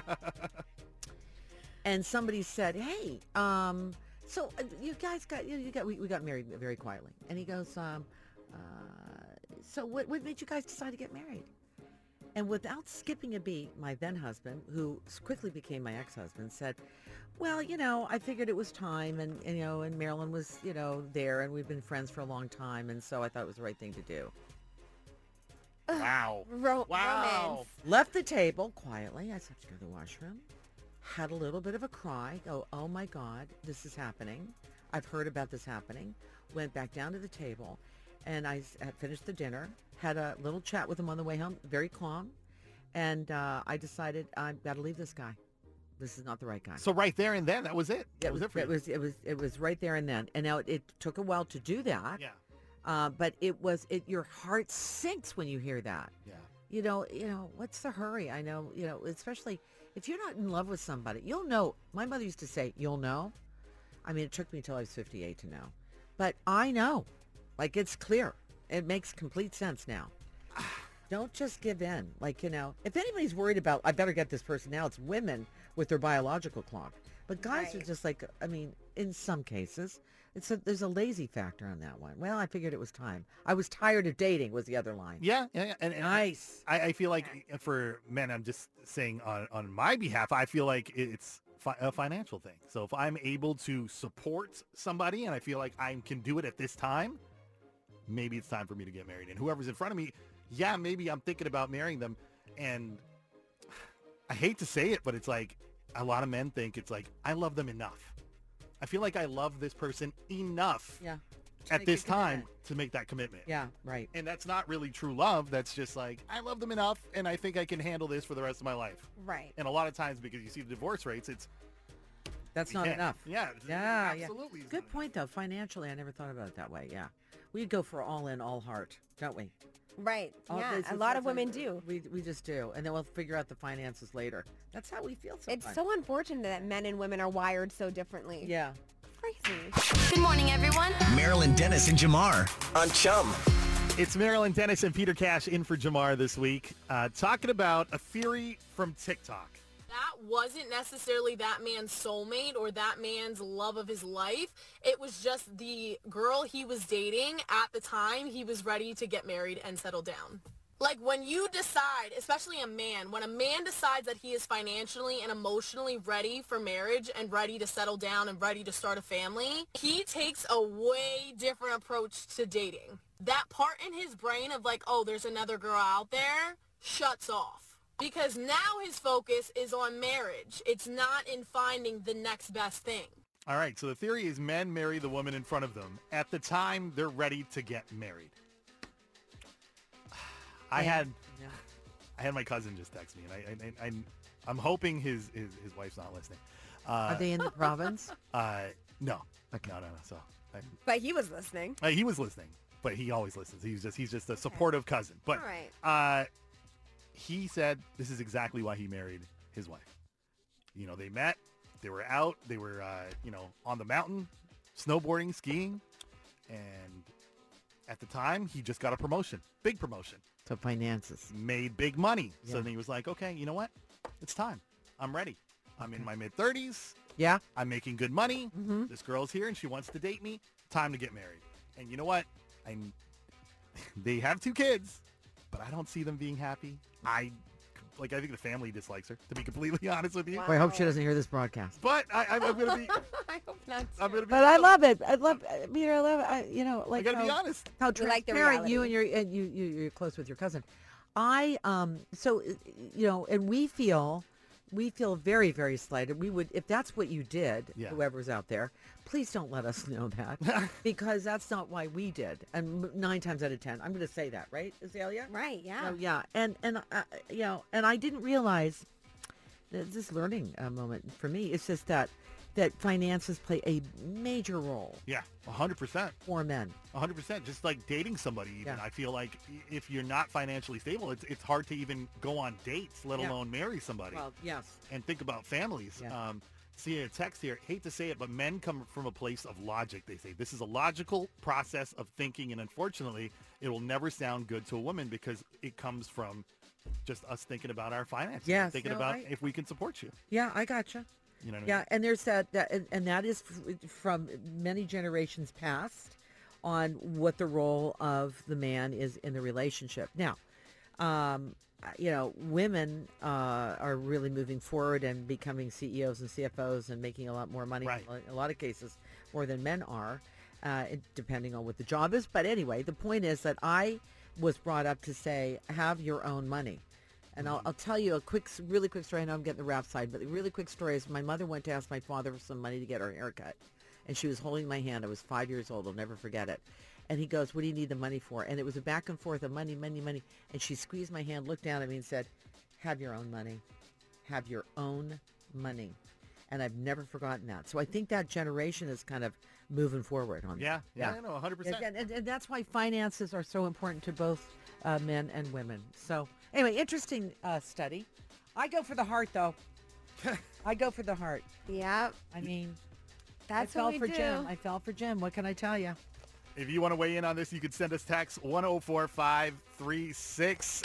S2: And somebody said, "Hey, so you guys we got married very quietly." And he goes, "So what made you guys decide to get married?" And without skipping a beat, my then husband, who quickly became my ex-husband, said, "Well, I figured it was time, and and Marilyn was, there, and we've been friends for a long time, and so I thought it was the right thing to do."
S3: Wow.
S5: Wow.
S3: Wow.
S2: Left the table quietly. I said, "To go to the washroom." Had a little bit of a cry. Go, "Oh my God, this is happening. I've heard about this happening." Went back down to the table, and I had finished the dinner. Had a little chat with him on the way home, very calm. And I decided I've got to leave this guy. This is not the right guy.
S3: So right there and then, that was it. That was it for you.
S2: It was right there and then. And now it took a while to do that.
S3: Yeah.
S2: But your heart sinks when you hear that.
S3: Yeah.
S2: You know, what's the hurry? I know, especially if you're not in love with somebody, you'll know. My mother used to say, you'll know. I mean, it took me until I was 58 to know. But I know. Like, it's clear. It makes complete sense now. Don't just give in. Like, if anybody's worried about, I better get this person now, it's women with their biological clock. But guys are just like, I mean, in some cases, there's a lazy factor on that one. Well, I figured it was time. I was tired of dating was the other line.
S3: Yeah. And
S2: nice.
S3: I feel like for men, I'm just saying on my behalf, I feel like it's a financial thing. So if I'm able to support somebody and I feel like I can do it at this time, maybe it's time for me to get married. And whoever's in front of me, yeah, maybe I'm thinking about marrying them. And I hate to say it, but it's like a lot of men think it's like, I love them enough. I feel like I love this person enough at this time to make that commitment.
S2: Yeah, right.
S3: And that's not really true love. That's just like, I love them enough and I think I can handle this for the rest of my life.
S5: Right.
S3: And a lot of times, because you see the divorce rates,
S2: that's not enough.
S3: Yeah. Absolutely.
S2: Good point, though. Financially, I never thought about it that way. Yeah. We go for all in, all heart, don't we?
S5: Right. A lot of women do.
S2: We just do. And then we'll figure out the finances later. That's how we feel sometimes.
S5: It's so unfortunate that men and women are wired so differently.
S2: Yeah.
S5: Crazy.
S1: Good morning, everyone.
S4: Marilyn Dennis and Jamar on Chum.
S3: It's Marilyn Dennis and Peter Cash in for Jamar this week, talking about a theory from TikTok.
S9: That wasn't necessarily that man's soulmate or that man's love of his life. It was just the girl he was dating at the time he was ready to get married and settle down. Like when you decide, especially a man, when a man decides that he is financially and emotionally ready for marriage and ready to settle down and ready to start a family, he takes a way different approach to dating. That part in his brain of like, oh, there's another girl out there, shuts off. Because now his focus is on marriage. It's not in finding the next best thing.
S3: All right, so the theory is men marry the woman in front of them at the time they're ready to get married. I had my cousin just text me, and I'm hoping his wife's not listening.
S2: Are they in the province?
S3: No.
S2: Okay.
S3: No. So,
S5: but he was listening.
S3: He was listening, but he always listens. He's just a supportive cousin. But
S5: all right.
S3: He said this is exactly why he married his wife. They met, they were out, they were on the mountain, snowboarding, skiing, and at the time he just got a promotion, big promotion.
S2: So finances.
S3: Made big money.
S2: Yeah.
S3: So then he was like, okay, you know what? It's time. I'm ready. I'm in my mid-30s.
S2: Yeah.
S3: I'm making good money.
S2: Mm-hmm.
S3: This girl's here and she wants to date me. Time to get married. And you know what? They have 2 kids, but I don't see them being happy. I think the family dislikes her, to be completely honest with you.
S5: Wow.
S2: Well, I hope she doesn't hear this broadcast.
S3: But I'm going to be...
S5: I hope not.
S3: I'm gonna be
S2: But I
S3: real.
S2: love it. I love Peter. I love it.
S3: I got to be honest.
S2: How
S5: We like the
S2: transparent you
S5: reality.
S2: and you're close with your cousin. And we feel very, very slighted. We would, if that's what you did,
S3: Yeah.
S2: whoever's out there, please don't let us know that because that's not why we did. And 9 times out of 10, I'm going to say that, right, Azalea?
S5: Right. Yeah.
S2: So, yeah. And I didn't realize this learning moment for me. It's just that finances play a major role
S3: Yeah, 100%.
S2: for men.
S3: 100%. Just like dating somebody even.
S2: Yeah.
S3: I feel like if you're not financially stable, it's hard to even go on dates, let
S2: Yeah.
S3: alone marry somebody.
S2: Well, yes.
S3: And think about families.
S2: Yeah.
S3: See a text here. Hate to say it, but men come from a place of logic. They say this is a logical process of thinking, and unfortunately, it will never sound good to a woman because it comes from just us thinking about our finances.
S2: Yes,
S3: Thinking
S2: no,
S3: about
S2: I-
S3: if we can support you.
S2: Yeah, I gotcha.
S3: You know what I
S2: Yeah,
S3: mean?
S2: and there's that and that is from many generations past on what the role of the man is in the relationship. Now, women are really moving forward and becoming CEOs and CFOs and making a lot more money,
S3: Right.
S2: in a lot of cases, more than men are, depending on what the job is. But anyway, the point is that I was brought up to say, have your own money. And I'll tell you a really quick story. I know I'm getting the rap side, but the really quick story is my mother went to ask my father for some money to get her hair cut. And she was holding my hand. I was 5 years old. I'll never forget it. And he goes, what do you need the money for? And it was a back and forth of money, money, money. And she squeezed my hand, looked down at me and said, have your own money. Have your own money. And I've never forgotten that. So I think that generation is kind of moving forward on
S3: Yeah,
S2: that.
S3: yeah, no, 100%.
S2: And that's why finances are so important to both men and women. So anyway, interesting study. I go for the heart, though. I go for the heart.
S5: Yep.
S2: I mean,
S5: That's
S2: I fell
S5: what we
S2: for
S5: do.
S2: Jim. I fell for Jim. What can I tell you?
S3: If you want to weigh in on this, you can send us text 104536.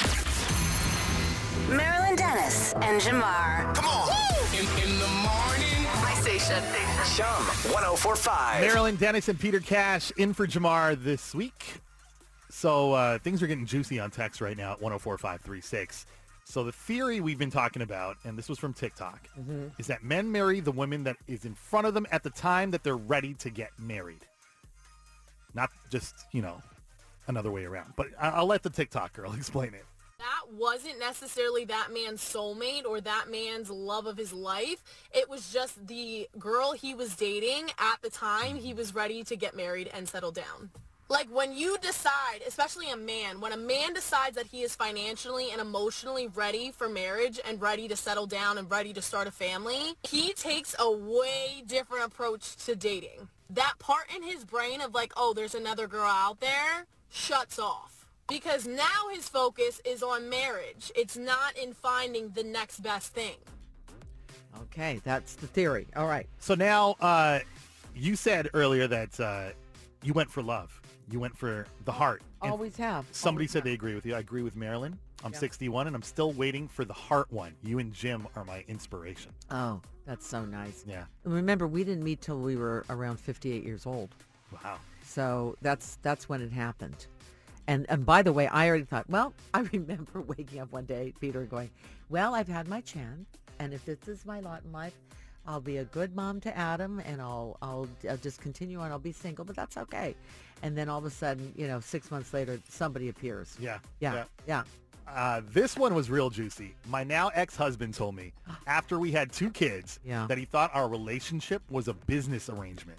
S1: Marilyn Dennis and Jamar.
S7: Come on. In the morning.
S1: My station.
S4: Chum 1045.
S3: Marilyn Dennis and Peter Cash in for Jamar this week. So things are getting juicy on text right now at 104536. So the theory we've been talking about, and this was from TikTok, is that men marry the woman that is in front of them at the time that they're ready to get married. Not just, another way around. But I'll let the TikTok girl explain it.
S9: That wasn't necessarily that man's soulmate or that man's love of his life. It was just the girl he was dating at the time he was ready to get married and settle down. Like when you decide, especially a man, when a man decides that he is financially and emotionally ready for marriage and ready to settle down and ready to start a family, he takes a way different approach to dating. That part in his brain of like, oh, there's another girl out there, shuts off. Because now his focus is on marriage. It's not in finding the next best thing.
S2: Okay, that's the theory. All right.
S3: So now you said earlier that you went for love. You went for the heart. And
S2: Always have.
S3: somebody
S2: Always
S3: said
S2: have.
S3: they agree with you. I agree with Marilyn. I'm
S2: Yeah.
S3: 61, and I'm still waiting for the heart one. You and Jim are my inspiration.
S2: Oh, that's so nice.
S3: Yeah.
S2: Remember, we didn't meet till we were around 58 years old.
S3: Wow.
S2: So that's when it happened. And by the way, I already thought, well, I remember waking up one day, Peter, going, well, I've had my chance, and if this is my lot in life, I'll be a good mom to Adam, and I'll just continue on. I'll be single, but that's okay. And then all of a sudden, 6 months later, somebody appears.
S3: Yeah.
S2: Yeah.
S3: This one was real juicy. My now ex-husband told me after we had 2 kids
S2: Yeah.
S3: that he thought our relationship was a business arrangement.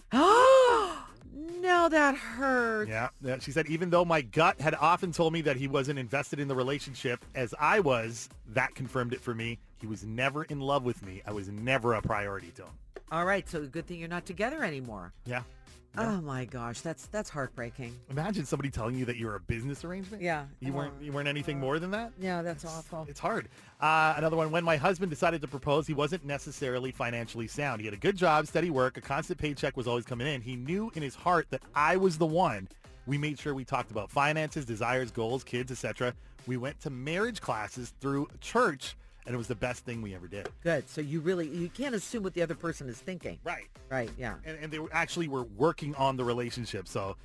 S2: No, that hurts.
S3: Yeah. She said, even though my gut had often told me that he wasn't invested in the relationship as I was, that confirmed it for me. He was never in love with me. I was never a priority to him.
S2: All right, so good thing you're not together anymore.
S3: Yeah.
S2: Oh my gosh, that's heartbreaking.
S3: Imagine somebody telling you that you're a business arrangement.
S2: Yeah.
S3: You weren't anything more than that?
S2: Yeah, that's awful.
S3: It's hard. Another one, when my husband decided to propose, he wasn't necessarily financially sound. He had a good job, steady work, a constant paycheck was always coming in. He knew in his heart that I was the one. We made sure we talked about finances, desires, goals, kids, etc. We went to marriage classes through church, and it was the best thing we ever did.
S2: Good. So you can't assume what the other person is thinking.
S3: Right.
S2: Right, yeah.
S3: And they actually were working on the relationship. So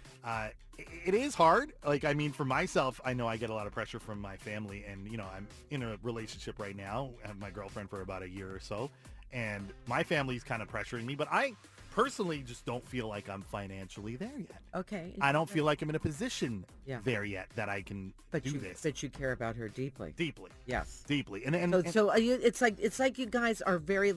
S3: it is hard. Like, I mean, for myself, I know I get a lot of pressure from my family. And, I'm in a relationship right now. I have my girlfriend for about a year or so. And my family's kind of pressuring me. But I personally just don't feel like I'm financially there yet.
S2: Okay.
S3: I don't feel like I'm in a position
S2: Yeah.
S3: there yet that I can do this.
S2: But you care about her deeply.
S3: Deeply.
S2: Yes.
S3: Deeply.
S2: So it's like you guys are very,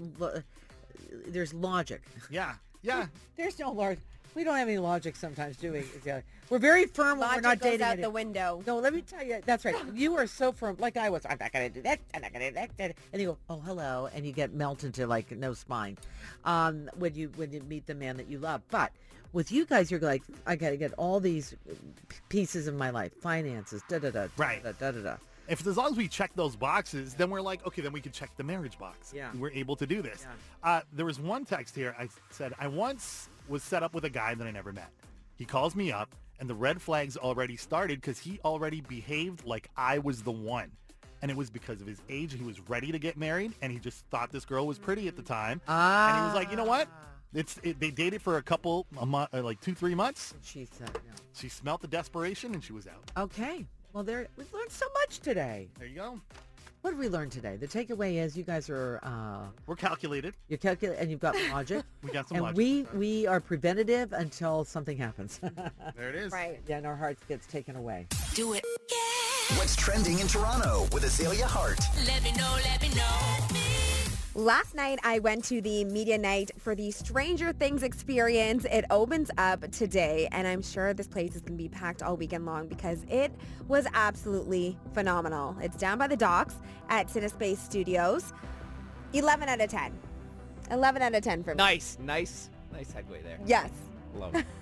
S2: there's logic.
S3: Yeah. Yeah.
S2: There's no logic. We don't have any logic sometimes, do we? Yeah. We're very firm when we're
S5: Logic
S2: not
S5: goes
S2: dating.
S5: out the window.
S2: No, let me tell you, that's right. You are so firm, like I was. I'm not going to do that. I'm not going to do that. And you go, oh, hello, and you get melted to like no spine when you meet the man that you love. But with you guys, you're like, I got to get all these pieces of my life, finances, da-da-da,
S3: Right.
S2: da-da-da.
S3: As long as we check those boxes, then we're like, okay, then we can check the marriage box.
S2: Yeah.
S3: We're able to do this.
S2: Yeah.
S3: There was one text here. I said, I once was set up with a guy that I never met. He calls me up, and the red flags already started because he already behaved like I was the one. And it was because of his age. He was ready to get married, and he just thought this girl was pretty at the time. And he was like, you know what? They dated for a month, like 2-3 months.
S2: She said no.
S3: She smelt the desperation, and she was out.
S2: Okay. Well, we've learned so much today.
S3: There you go.
S2: What did we learn today? The takeaway is you guys are
S3: We're calculated.
S2: you're calculating and you've got logic.
S3: We got some
S2: and
S3: logic.
S2: we are preventative until something happens.
S3: There it is.
S5: Right.
S2: Then our hearts gets taken away.
S8: Do it.
S4: What's trending in Toronto with Azalea Hart?
S8: Let me know, let me know.
S5: Last night, I went to the media night for the Stranger Things experience. It opens up today, and I'm sure this place is going to be packed all weekend long because it was absolutely phenomenal. It's down by the docks at Cinespace Studios. 11 out of 10. 11 out of 10 for me.
S6: Nice segue there.
S5: Yes.
S6: Love it.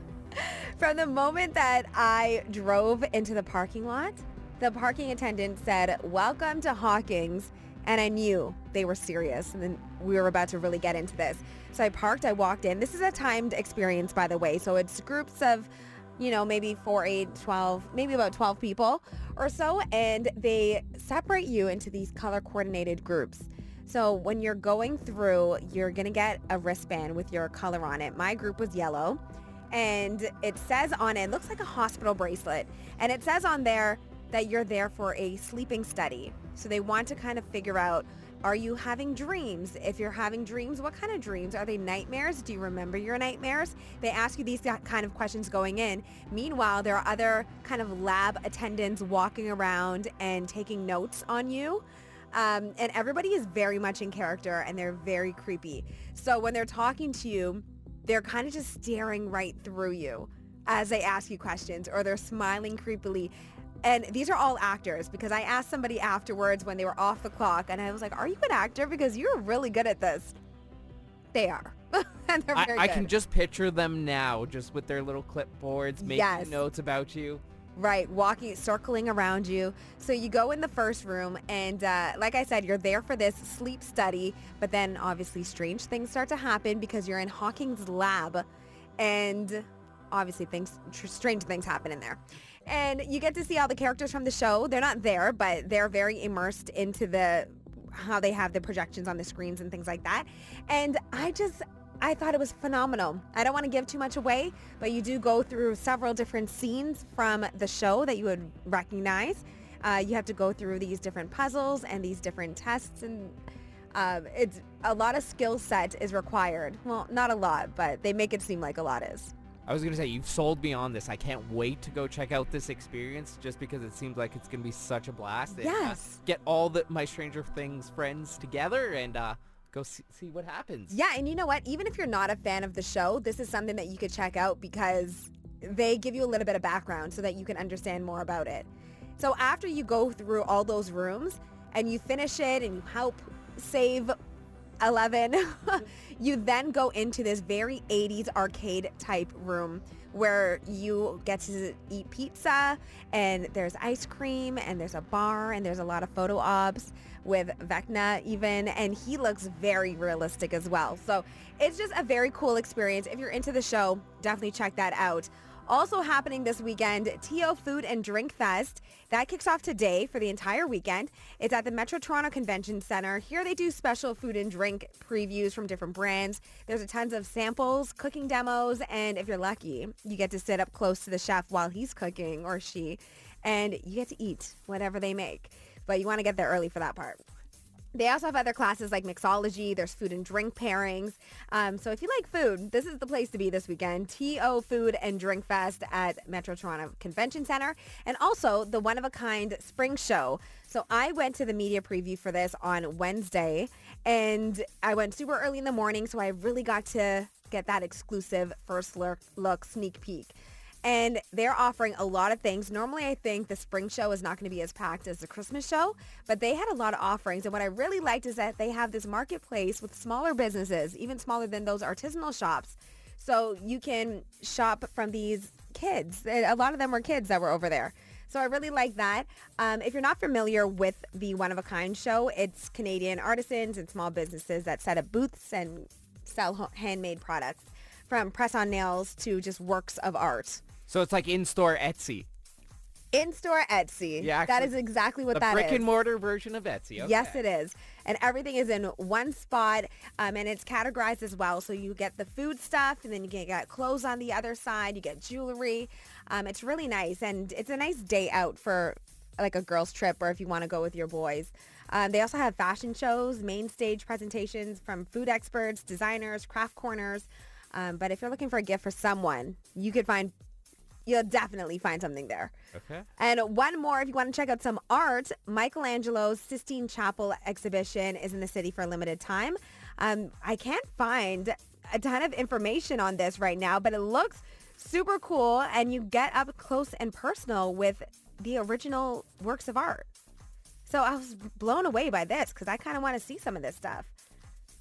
S5: From the moment that I drove into the parking lot, the parking attendant said, "Welcome to Hawkins." And I knew they were serious. And then we were about to really get into this. So I parked, I walked in. This is a timed experience, by the way. So it's groups of, maybe 4, 8, 12, maybe about 12 people or so. And they separate you into these color coordinated groups. So when you're going through, you're going to get a wristband with your color on it. My group was yellow. And it says on it looks like a hospital bracelet. And it says on there that you're there for a sleeping study. So they want to kind of figure out, are you having dreams? If you're having dreams, what kind of dreams? Are they nightmares? Do you remember your nightmares? They ask you these kind of questions going in. Meanwhile, there are other kind of lab attendants walking around and taking notes on you. And everybody is very much in character and they're very creepy. So when they're talking to you, they're kind of just staring right through you as they ask you questions, or they're smiling creepily. And these are all actors, because I asked somebody afterwards when they were off the clock, and I was like, "Are you an actor? Because you're really good at this." They are. And they're very
S6: I
S5: good.
S6: can just picture them now, just with their little clipboards, making notes about you.
S5: Right, circling around you. So you go in the first room, and like I said, you're there for this sleep study, but then obviously strange things start to happen because you're in Hawking's lab, and obviously strange things happen in there. And you get to see all the characters from the show. They're not there, but they're very immersed into how they have the projections on the screens and things like that. And I thought it was phenomenal. I don't want to give too much away, but you do go through several different scenes from the show that you would recognize. You have to go through these different puzzles and these different tests, and it's a lot of skill set is required. Well, not a lot, but they make it seem like a lot is.
S6: I was going to say, you've sold me on this. I can't wait to go check out this experience just because it seems like it's going to be such a blast.
S5: Yes.
S6: And, get all my Stranger Things friends together and go see what happens.
S5: Yeah, and you know what? Even if you're not a fan of the show, this is something that you could check out because they give you a little bit of background so that you can understand more about it. So after you go through all those rooms and you finish it and you help save 11, you then go into this very 80s arcade type room where you get to eat pizza, and there's ice cream, and there's a bar, and there's a lot of photo ops with Vecna even, and he looks very realistic as well. So it's just a very cool experience. If you're into the show, definitely check that out. Also happening this weekend, TO Food and Drink Fest. That kicks off today for the entire weekend. It's at the Metro Toronto Convention Center. Here they do special food and drink previews from different brands. There's a tons of samples, cooking demos, and if you're lucky, you get to sit up close to the chef while he's cooking, or she, and you get to eat whatever they make. But you want to get there early for that part. They also have other classes like mixology. There's food and drink pairings. So if you like food, this is the place to be this weekend. TO Food and Drink Fest at Metro Toronto Convention Center. And also the one-of-a-kind spring show. So I went to the media preview for this on Wednesday, and I went super early in the morning, so I really got to get that exclusive first look sneak peek. And they're offering a lot of things. Normally, I think the spring show is not going to be as packed as the Christmas show, but they had a lot of offerings. And what I really liked is that they have this marketplace with smaller businesses, even smaller than those artisanal shops. So you can shop from these kids. A lot of them were kids that were over there. So I really like that. If you're not familiar with the One-of-a-Kind show, it's Canadian artisans and small businesses that set up booths and sell handmade products, from press-on nails to just works of art.
S6: So it's like in-store Etsy.
S5: In-store Etsy.
S6: Yeah,
S5: that is exactly what that is.
S6: The brick-and-mortar version of Etsy. Okay.
S5: Yes, it is. And everything is in one spot, and it's categorized as well. So you get the food stuff, and then you get clothes on the other side. You get jewelry. It's really nice, and it's a nice day out for like a girls' trip, or if you want to go with your boys. They also have fashion shows, main stage presentations from food experts, designers, craft corners. But if you're looking for a gift for someone, you'll definitely find something there.
S6: Okay.
S5: And one more, if you want to check out some art, Michelangelo's Sistine Chapel exhibition is in the city for a limited time. I can't find a ton of information on this right now, but it looks super cool, and you get up close and personal with the original works of art. So I was blown away by this because I kind of want to see some of this stuff.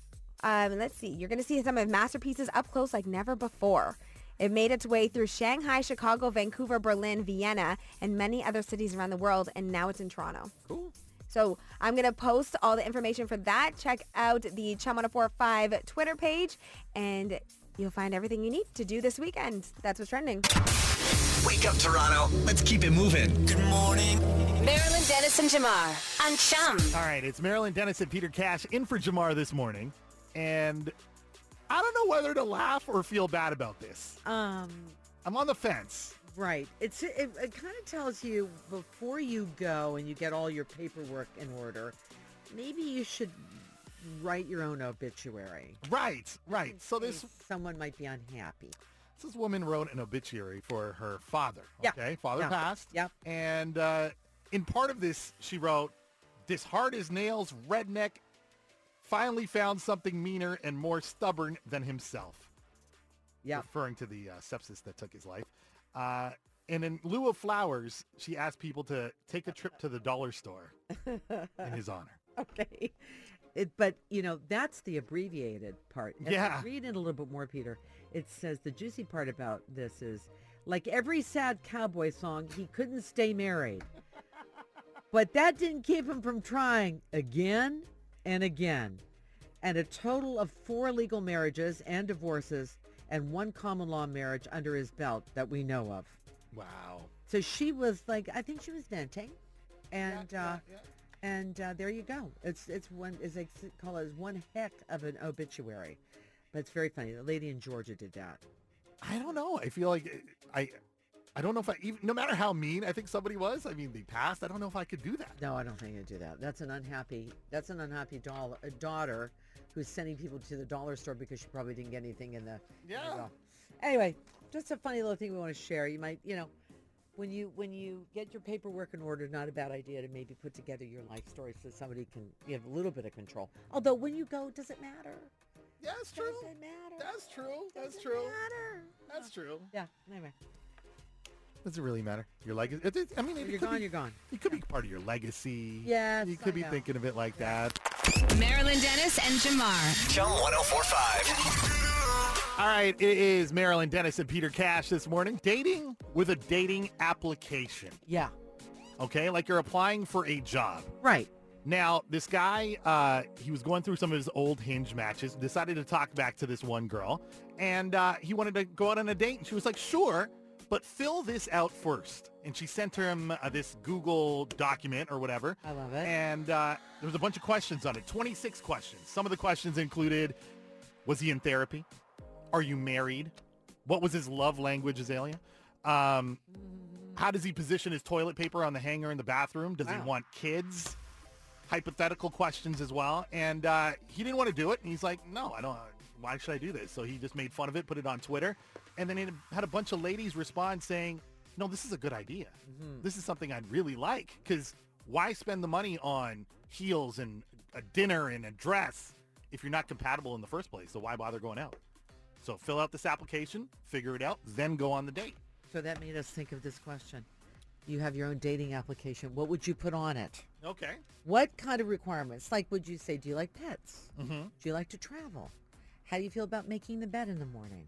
S5: Let's see. You're going to see some of masterpieces up close like never before. It made its way through Shanghai, Chicago, Vancouver, Berlin, Vienna, and many other cities around the world, and now it's in Toronto.
S6: Cool.
S5: So I'm going to post all the information for that. Check out the Chum 1045 Twitter page, and you'll find everything you need to do this weekend. That's what's trending.
S4: Wake up, Toronto. Let's keep it moving. Good morning.
S1: Marilyn Dennis and Jamar on Chum.
S3: All right, it's Marilyn Dennis and Peter Cash in for Jamar this morning. And I don't know whether to laugh or feel bad about this. I'm on the fence.
S2: Right. It kind of tells you before you go and you get all your paperwork in order, maybe you should write your own obituary.
S3: Right. So
S2: someone might be unhappy.
S3: This woman wrote an obituary for her father.
S2: Yeah.
S3: Okay, father
S2: Yeah.
S3: passed.
S2: Yep.
S3: And in part of this, she wrote, "This hard as nails redneck finally found something meaner and more stubborn than himself."
S2: Yeah.
S3: Referring to the sepsis that took his life. And in lieu of flowers, she asked people to take a trip to the dollar store in his honor.
S2: Okay. But, that's the abbreviated part. As
S3: Yeah.
S2: I read it a little bit more, Peter. It says the juicy part about this is, like every sad cowboy song, he couldn't stay married. But that didn't keep him from trying again and again. And a total of 4 legal marriages and divorces and 1 common law marriage under his belt that we know of.
S3: Wow.
S2: So she was like, I think she was venting. And and there you go. It's one, as they call it, one heck of an obituary. But it's very funny. The lady in Georgia did that.
S3: I don't know. I feel like I don't know if I even, no matter how mean I think somebody was, I mean, they passed. I don't know if I could do that.
S2: No, I don't think I'd do that. That's an unhappy daughter who's sending people to the dollar store because she probably didn't get anything in the.
S3: Yeah.
S2: Anyway, just a funny little thing we want to share. You might, when you get your paperwork in order, not a bad idea to maybe put together your life story so somebody can, you have a little bit of control. Although when you go, does it matter?
S3: Yeah, that's true.
S2: Does it matter?
S3: That's true. That's
S2: Does it
S3: true.
S2: matter?
S3: That's true.
S2: Yeah. Anyway,
S3: Does it really matter? Your legacy? I mean,
S2: you're gone. You're gone.
S3: It could be part of your legacy.
S2: Yes,
S3: You could
S2: I
S3: be
S2: know.
S3: thinking of it like that.
S1: Marilyn Dennis and Jamar.
S4: Chum 1045.
S3: All right, it is Marilyn Dennis and Peter Cash this morning. Dating with a dating application.
S2: Yeah.
S3: Okay, like you're applying for a job.
S2: Right.
S3: Now, this guy, he was going through some of his old Hinge matches, decided to talk back to this one girl, and he wanted to go out on a date, and she was like, sure, but fill this out first. And she sent him this Google document or whatever.
S2: I love it.
S3: And there was a bunch of questions on it, 26 questions. Some of the questions included, was he in therapy? Are you married? What was his love language, Azalea? How does he position his toilet paper on the hanger in the bathroom? Does he want kids? Hypothetical questions as well. And he didn't want to do it. And he's like, no, I don't. Why should I do this? So he just made fun of it, put it on Twitter. And then it had a bunch of ladies respond saying, no, this is a good idea. This is something I'd really like. Because why spend the money on heels and a dinner and a dress if you're not compatible in the first place? So why bother going out? So fill out this application, figure it out, then go on the date.
S2: So that made us think of this question. You have your own dating application. What would you put on it?
S3: Okay.
S2: What kind of requirements? Like, would you say, do you like pets?
S3: Mm-hmm.
S2: Do you like to travel? How do you feel about making the bed in the morning?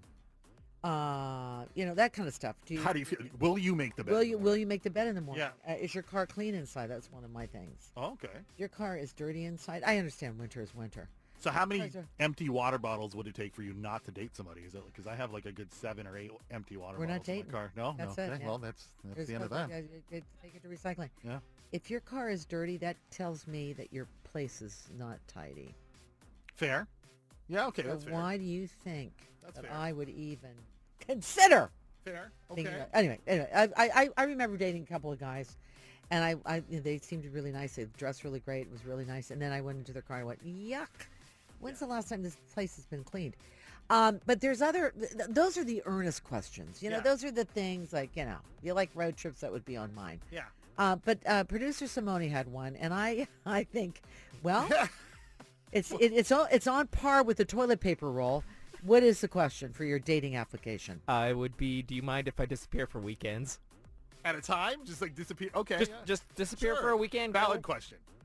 S2: That kind of stuff.
S3: How do you feel? Will you make the bed?
S2: Will you make the bed in the morning?
S3: Yeah.
S2: Is your car clean inside? That's one of my things.
S3: Oh, okay.
S2: Your car is dirty inside. I understand winter is winter.
S3: So how many
S2: Pleasure.
S3: empty water bottles would it take for you not to date somebody? Is it because I have like a good 7 or 8 empty water
S2: We're not
S3: bottles in
S2: dating.
S3: my car? No,
S2: That's
S3: no.
S2: it,
S3: Okay,
S2: yeah.
S3: well, that's
S2: There's
S3: the end of
S2: nothing-
S3: that.
S2: Take it to recycling.
S3: Yeah.
S2: If your car is dirty, that tells me that your place is not tidy.
S3: Fair. Yeah. Okay.
S2: So
S3: That's fair.
S2: why do you think
S3: That's
S2: that
S3: fair.
S2: I would even consider
S3: Fair.
S2: thinking
S3: Okay.
S2: about- Anyway, I remember dating a couple of guys, and they seemed really nice. They dressed really great. It was really nice. And then I went into their car and went, yuck. When's the last time this place has been cleaned? But there's those are the earnest questions.
S3: Yeah.
S2: Those are the things like, you like road trips, that would be on mine.
S3: Yeah.
S2: But producer Simone had one, and I think, well, it's on par with the toilet paper roll. What is the question for your dating application?
S6: It would be, do you mind if I disappear for weekends?
S3: At a time, just like disappear. Okay. yeah.
S6: Just disappear
S3: Sure.
S6: for a weekend.
S3: Valid
S6: go.
S3: question.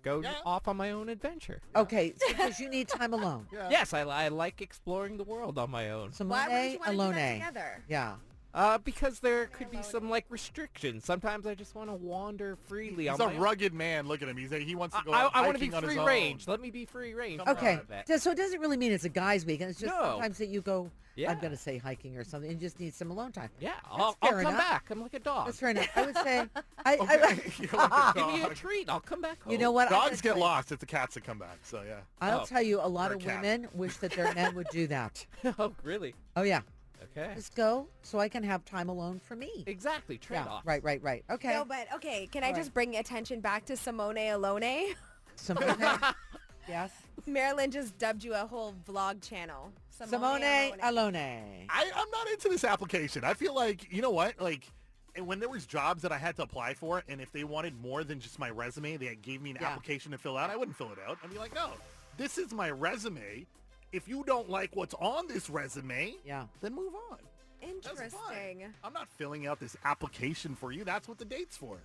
S6: go off on my own adventure.
S2: Okay, because you need time alone.
S6: Yes, I like exploring the world on my own.
S2: Simone
S5: Why would you want to do
S2: Alone.
S5: that together?
S2: Yeah.
S6: Because there could be some like restrictions. Sometimes I just want to wander freely.
S3: He's
S6: on
S3: a
S6: my
S3: rugged man. Look at him. He wants to go
S6: I
S3: out
S6: want to be
S3: hiking on his
S6: free
S3: own.
S6: range. Let me be free range.
S2: Okay. So it doesn't really mean it's a guy's weekend. It's just
S6: No.
S2: sometimes that you go,
S6: Yeah.
S2: I'm going to say hiking or something, and you just need some alone time.
S6: Yeah,
S2: That's
S6: I'll
S2: fair
S6: come
S2: enough.
S6: back. I'm like a dog.
S2: That's fair enough. I would say,
S3: You're like a
S6: Give me a
S3: dog.
S6: treat. I'll come back home.
S2: you know what? I'm
S3: Dogs
S2: gonna
S3: get
S2: tell you-
S3: lost. It's the cats that come back. So yeah.
S2: I'll
S6: Oh.
S2: tell you, a lot
S3: Or
S2: of
S3: a cat.
S2: women wish that their men would do that.
S6: Oh, really?
S2: Oh, yeah.
S6: Okay.
S2: Just go so I can have time alone for me.
S6: Exactly. Trade
S2: Yeah,
S6: off.
S2: right. Okay.
S5: No, but okay. Can I
S2: All
S5: just bring attention back to Simone Alone?
S2: Simone. Yes.
S5: Marilyn just dubbed you a whole vlog channel.
S2: Simone Alone.
S3: I'm not into this application. I feel like, you know what? Like, when there was jobs that I had to apply for, and if they wanted more than just my resume, they gave me an application to fill out, I wouldn't fill it out. I'd be like, no, this is my resume. If you don't like what's on this resume, then move on. That's fine.
S5: Interesting.
S3: I'm not filling out this application for you. That's what the date's for.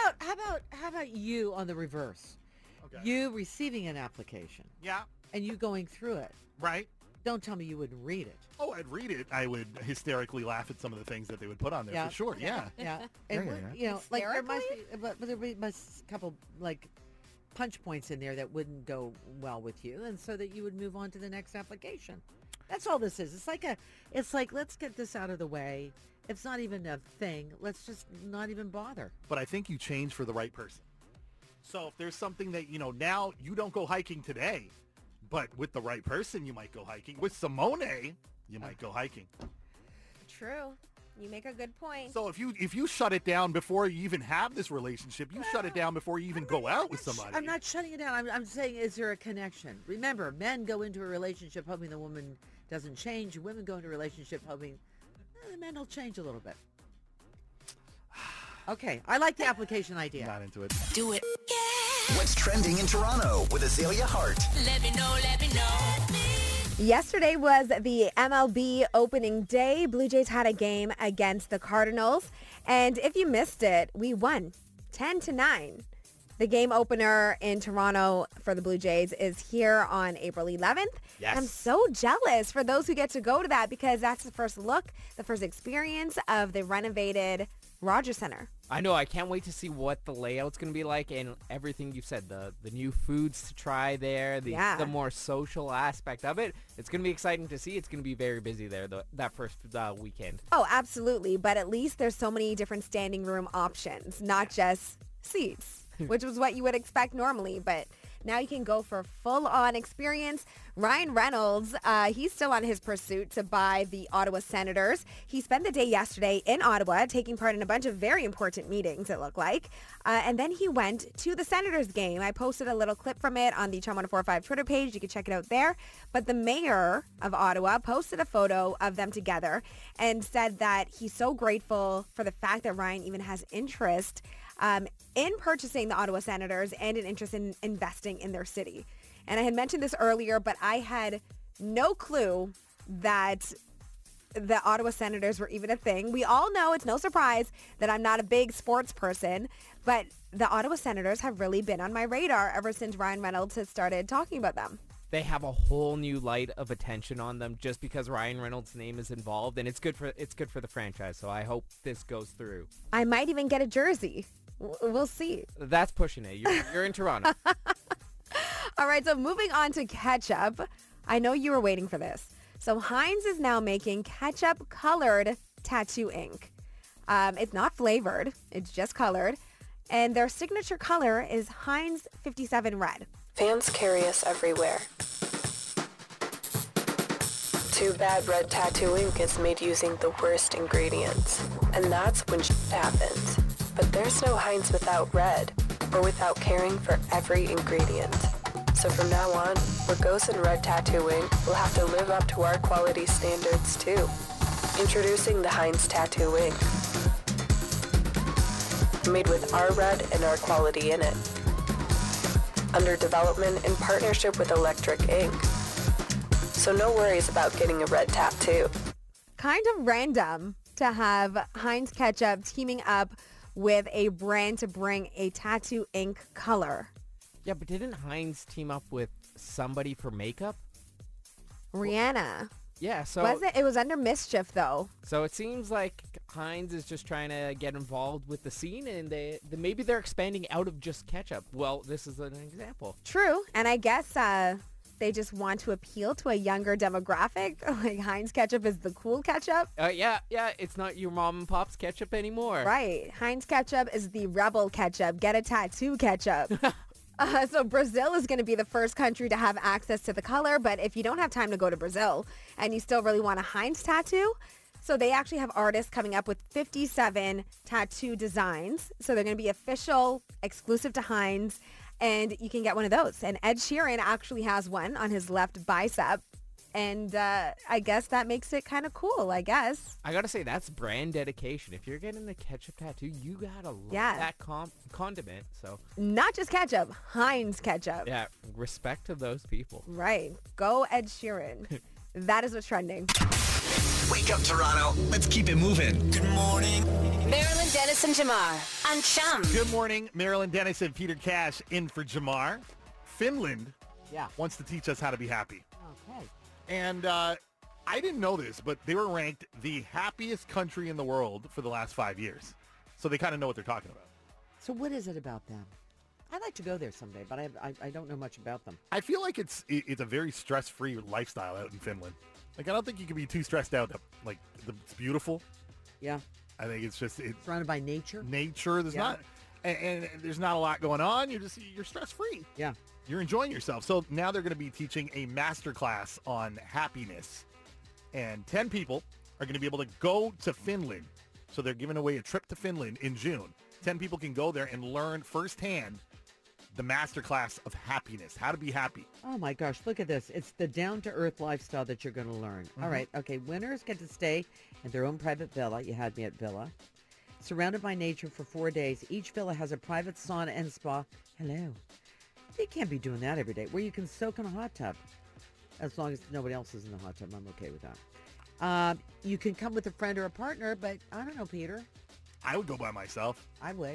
S2: How about you on the reverse?
S3: Okay.
S2: You receiving an application.
S3: Yeah.
S2: And you going through it.
S3: Right.
S2: Don't tell me you wouldn't read it.
S3: Oh, I'd read it. I would hysterically laugh at some of the things that they would put on there for sure. Yeah.
S2: Yeah. And
S3: Yeah.
S2: you know, like there must be, but there must a couple like punch points in there that wouldn't go well with you, and so that you would move on to the next application. That's all this is. It's like let's get this out of the way. It's not even a thing. Let's just not even bother.
S3: But I think you change for the right person. So if there's something that, now you don't go hiking today, but with the right person, you might go hiking. With Simone, you might go hiking.
S5: True. You make a good point.
S3: So if you shut it down before you even have this relationship, you shut it down before you even go out with somebody.
S2: I'm not shutting it down. I'm saying, is there a connection? Remember, men go into a relationship hoping the woman doesn't change. Women go into a relationship hoping the men will change a little bit. Okay, I like the application idea.
S3: Not into it.
S8: Do it.
S4: What's trending in Toronto with Azalea Hart?
S8: Let me know, let me know.
S5: Yesterday was the MLB opening day. Blue Jays had a game against the Cardinals. And if you missed it, we won 10-9. The game opener in Toronto for the Blue Jays is here on April 11th.
S6: Yes.
S5: I'm so jealous for those who get to go to that because that's the first look, the first experience of the renovated Rogers Center.
S6: I know. I can't wait to see what the layout's going to be like and everything you've said. The new foods to try there, the more social aspect of it. It's going to be exciting to see. It's going to be very busy there that first weekend.
S5: Oh, absolutely. But at least there's so many different standing room options, not just seats, which was what you would expect normally. But now you can go for a full-on experience. Ryan Reynolds, he's still on his pursuit to buy the Ottawa Senators. He spent the day yesterday in Ottawa taking part in a bunch of very important meetings, it looked like. And then he went to the Senators game. I posted a little clip from it on the Chum 1045 Twitter page. You can check it out there. But the mayor of Ottawa posted a photo of them together and said that he's so grateful for the fact that Ryan even has interest in purchasing the Ottawa Senators and an interest in investing in their city. And I had mentioned this earlier, but I had no clue that the Ottawa Senators were even a thing. We all know, it's no surprise that I'm not a big sports person, but the Ottawa Senators have really been on my radar ever since Ryan Reynolds has started talking about them.
S6: They have a whole new light of attention on them just because Ryan Reynolds' name is involved, and it's good for the franchise. So I hope this goes through.
S5: I might even get a jersey. We'll see.
S6: That's pushing it. You're in Toronto.
S5: All right, so moving on to ketchup. I know you were waiting for this. So Heinz is now making ketchup-colored tattoo ink. It's not flavored. It's just colored. And their signature color is Heinz 57 Red.
S10: Fans carry us everywhere. Too bad red tattoo ink is made using the worst ingredients. And that's when shit happens. But there's no Heinz without red, or without caring for every ingredient. So from now on, what goes in red tattoo ink will have to live up to our quality standards too. Introducing the Heinz Tattoo Ink. Made with our red and our quality in it. Under development in partnership with Electric Ink. So no worries about getting a red tattoo.
S5: Kind of random to have Heinz Ketchup teaming up with a brand to bring a tattoo ink color
S6: Yeah, but didn't Heinz team up with somebody for makeup?
S5: Rihanna.
S6: Yeah, so...
S5: Was it? It was under Mischief, though.
S6: So it seems like Heinz is just trying to get involved with the scene, and maybe they're expanding out of just ketchup. Well, this is an example.
S5: True. And I guess they just want to appeal to a younger demographic. Like Heinz ketchup is the cool ketchup.
S6: Yeah, it's not your mom and pop's ketchup anymore.
S5: Right. Heinz ketchup is the rebel ketchup. Get a tattoo ketchup. So Brazil is going to be the first country to have access to the color, but if you don't have time to go to Brazil and you still really want a Heinz tattoo, so they actually have artists coming up with 57 tattoo designs. So they're going to be official, exclusive to Heinz, and you can get one of those. And Ed Sheeran actually has one on his left bicep. And I guess that makes it kind of cool, I guess.
S6: I got to say, that's brand dedication. If you're getting a ketchup tattoo, you got to love that condiment. So
S5: not just ketchup, Heinz ketchup.
S6: Yeah, respect to those people.
S5: Right. Go Ed Sheeran. That is what's trending.
S4: Wake up, Toronto. Let's keep it moving. Good morning.
S1: Marilyn Dennis and Jamar on Chum.
S3: Good morning. Marilyn Dennis and Peter Cash in for Jamar. Finland wants to teach us how to be happy.
S2: Okay.
S3: And I didn't know this, but they were ranked the happiest country in the world for the last 5 years. So they kind of know what they're talking about.
S2: So what is it about them? I'd like to go there someday, but I don't know much about them.
S3: I feel like it's a very stress-free lifestyle out in Finland. Like, I don't think you can be too stressed out. Like, it's beautiful.
S2: Yeah.
S3: I think it's
S2: surrounded by nature.
S3: Nature. There's not, and there's not a lot going on. You're stress-free.
S2: Yeah.
S3: You're enjoying yourself. So now they're going to be teaching a masterclass on happiness. And 10 people are going to be able to go to Finland. So they're giving away a trip to Finland in June. 10 people can go there and learn firsthand the masterclass of happiness, how to be happy.
S2: Oh my gosh, look at this. It's the down-to-earth lifestyle that you're going to learn. All right, okay, winners get to stay in their own private villa. You had me at villa. Surrounded by nature for 4 days. Each villa has a private sauna and spa. Hello. They can't be doing that every day, where you can soak in a hot tub. As long as nobody else is in the hot tub, I'm okay with that. You can come with a friend or a partner, but I don't know, Peter.
S3: I would go by myself.
S2: I would.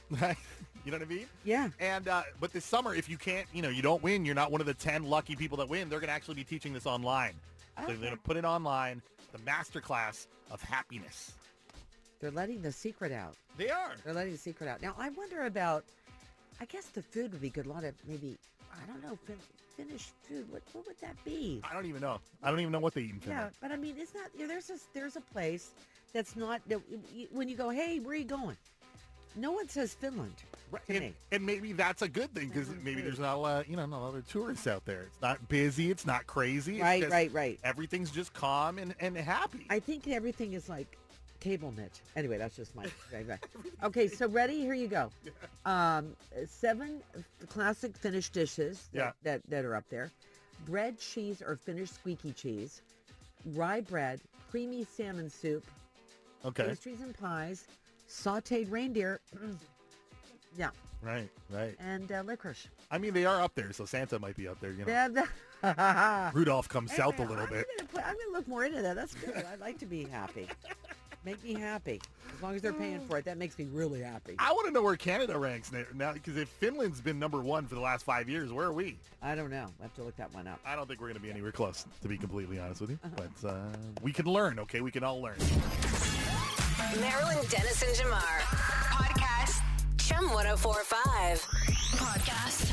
S3: You know what I mean?
S2: Yeah.
S3: And but this summer, if you can't, you don't win, you're not one of the 10 lucky people that win, they're going to actually be teaching this online. Okay. So they're going to put it online, the masterclass of happiness.
S2: They're letting the secret out.
S3: They are.
S2: They're letting the secret out. Now, I wonder about, I guess the food would be good. A lot of maybe, I don't know, Finnish food. What would that be?
S3: I don't even know. I don't even know what they eat in Finland.
S2: Yeah, but I mean, it's not, there's a place that's not, when you go, hey, where are you going? No one says Finland.
S3: Right. And maybe that's a good thing because maybe there's not a lot, not a lot of tourists out there. It's not busy. It's not crazy. It's
S2: Right.
S3: Everything's just calm and happy.
S2: I think everything is like table knit. Anyway, that's just my... Okay, so ready? Here you go. 7 classic Finnish dishes that are up there. Bread, cheese, or Finnish squeaky cheese. Rye bread, creamy salmon soup.
S3: Okay.
S2: Pastries and pies. Sauteed reindeer. Yeah.
S3: Right.
S2: And licorice.
S3: I mean, they are up there, so Santa might be up there,
S2: Yeah,
S3: Rudolph comes south a little bit.
S2: I'm going to look more into that. That's good. I'd like to be happy. Make me happy. As long as they're paying for it, that makes me really happy.
S3: I want to know where Canada ranks now, because if Finland's been number 1 for the last 5 years, where are we?
S2: I don't know. I have to look that one up.
S3: I don't think we're going to be anywhere close, to be completely honest with you. But we can learn, okay? We can all learn.
S1: Marilyn Dennis and Jamar. Podcast. Chum 1045. Podcast.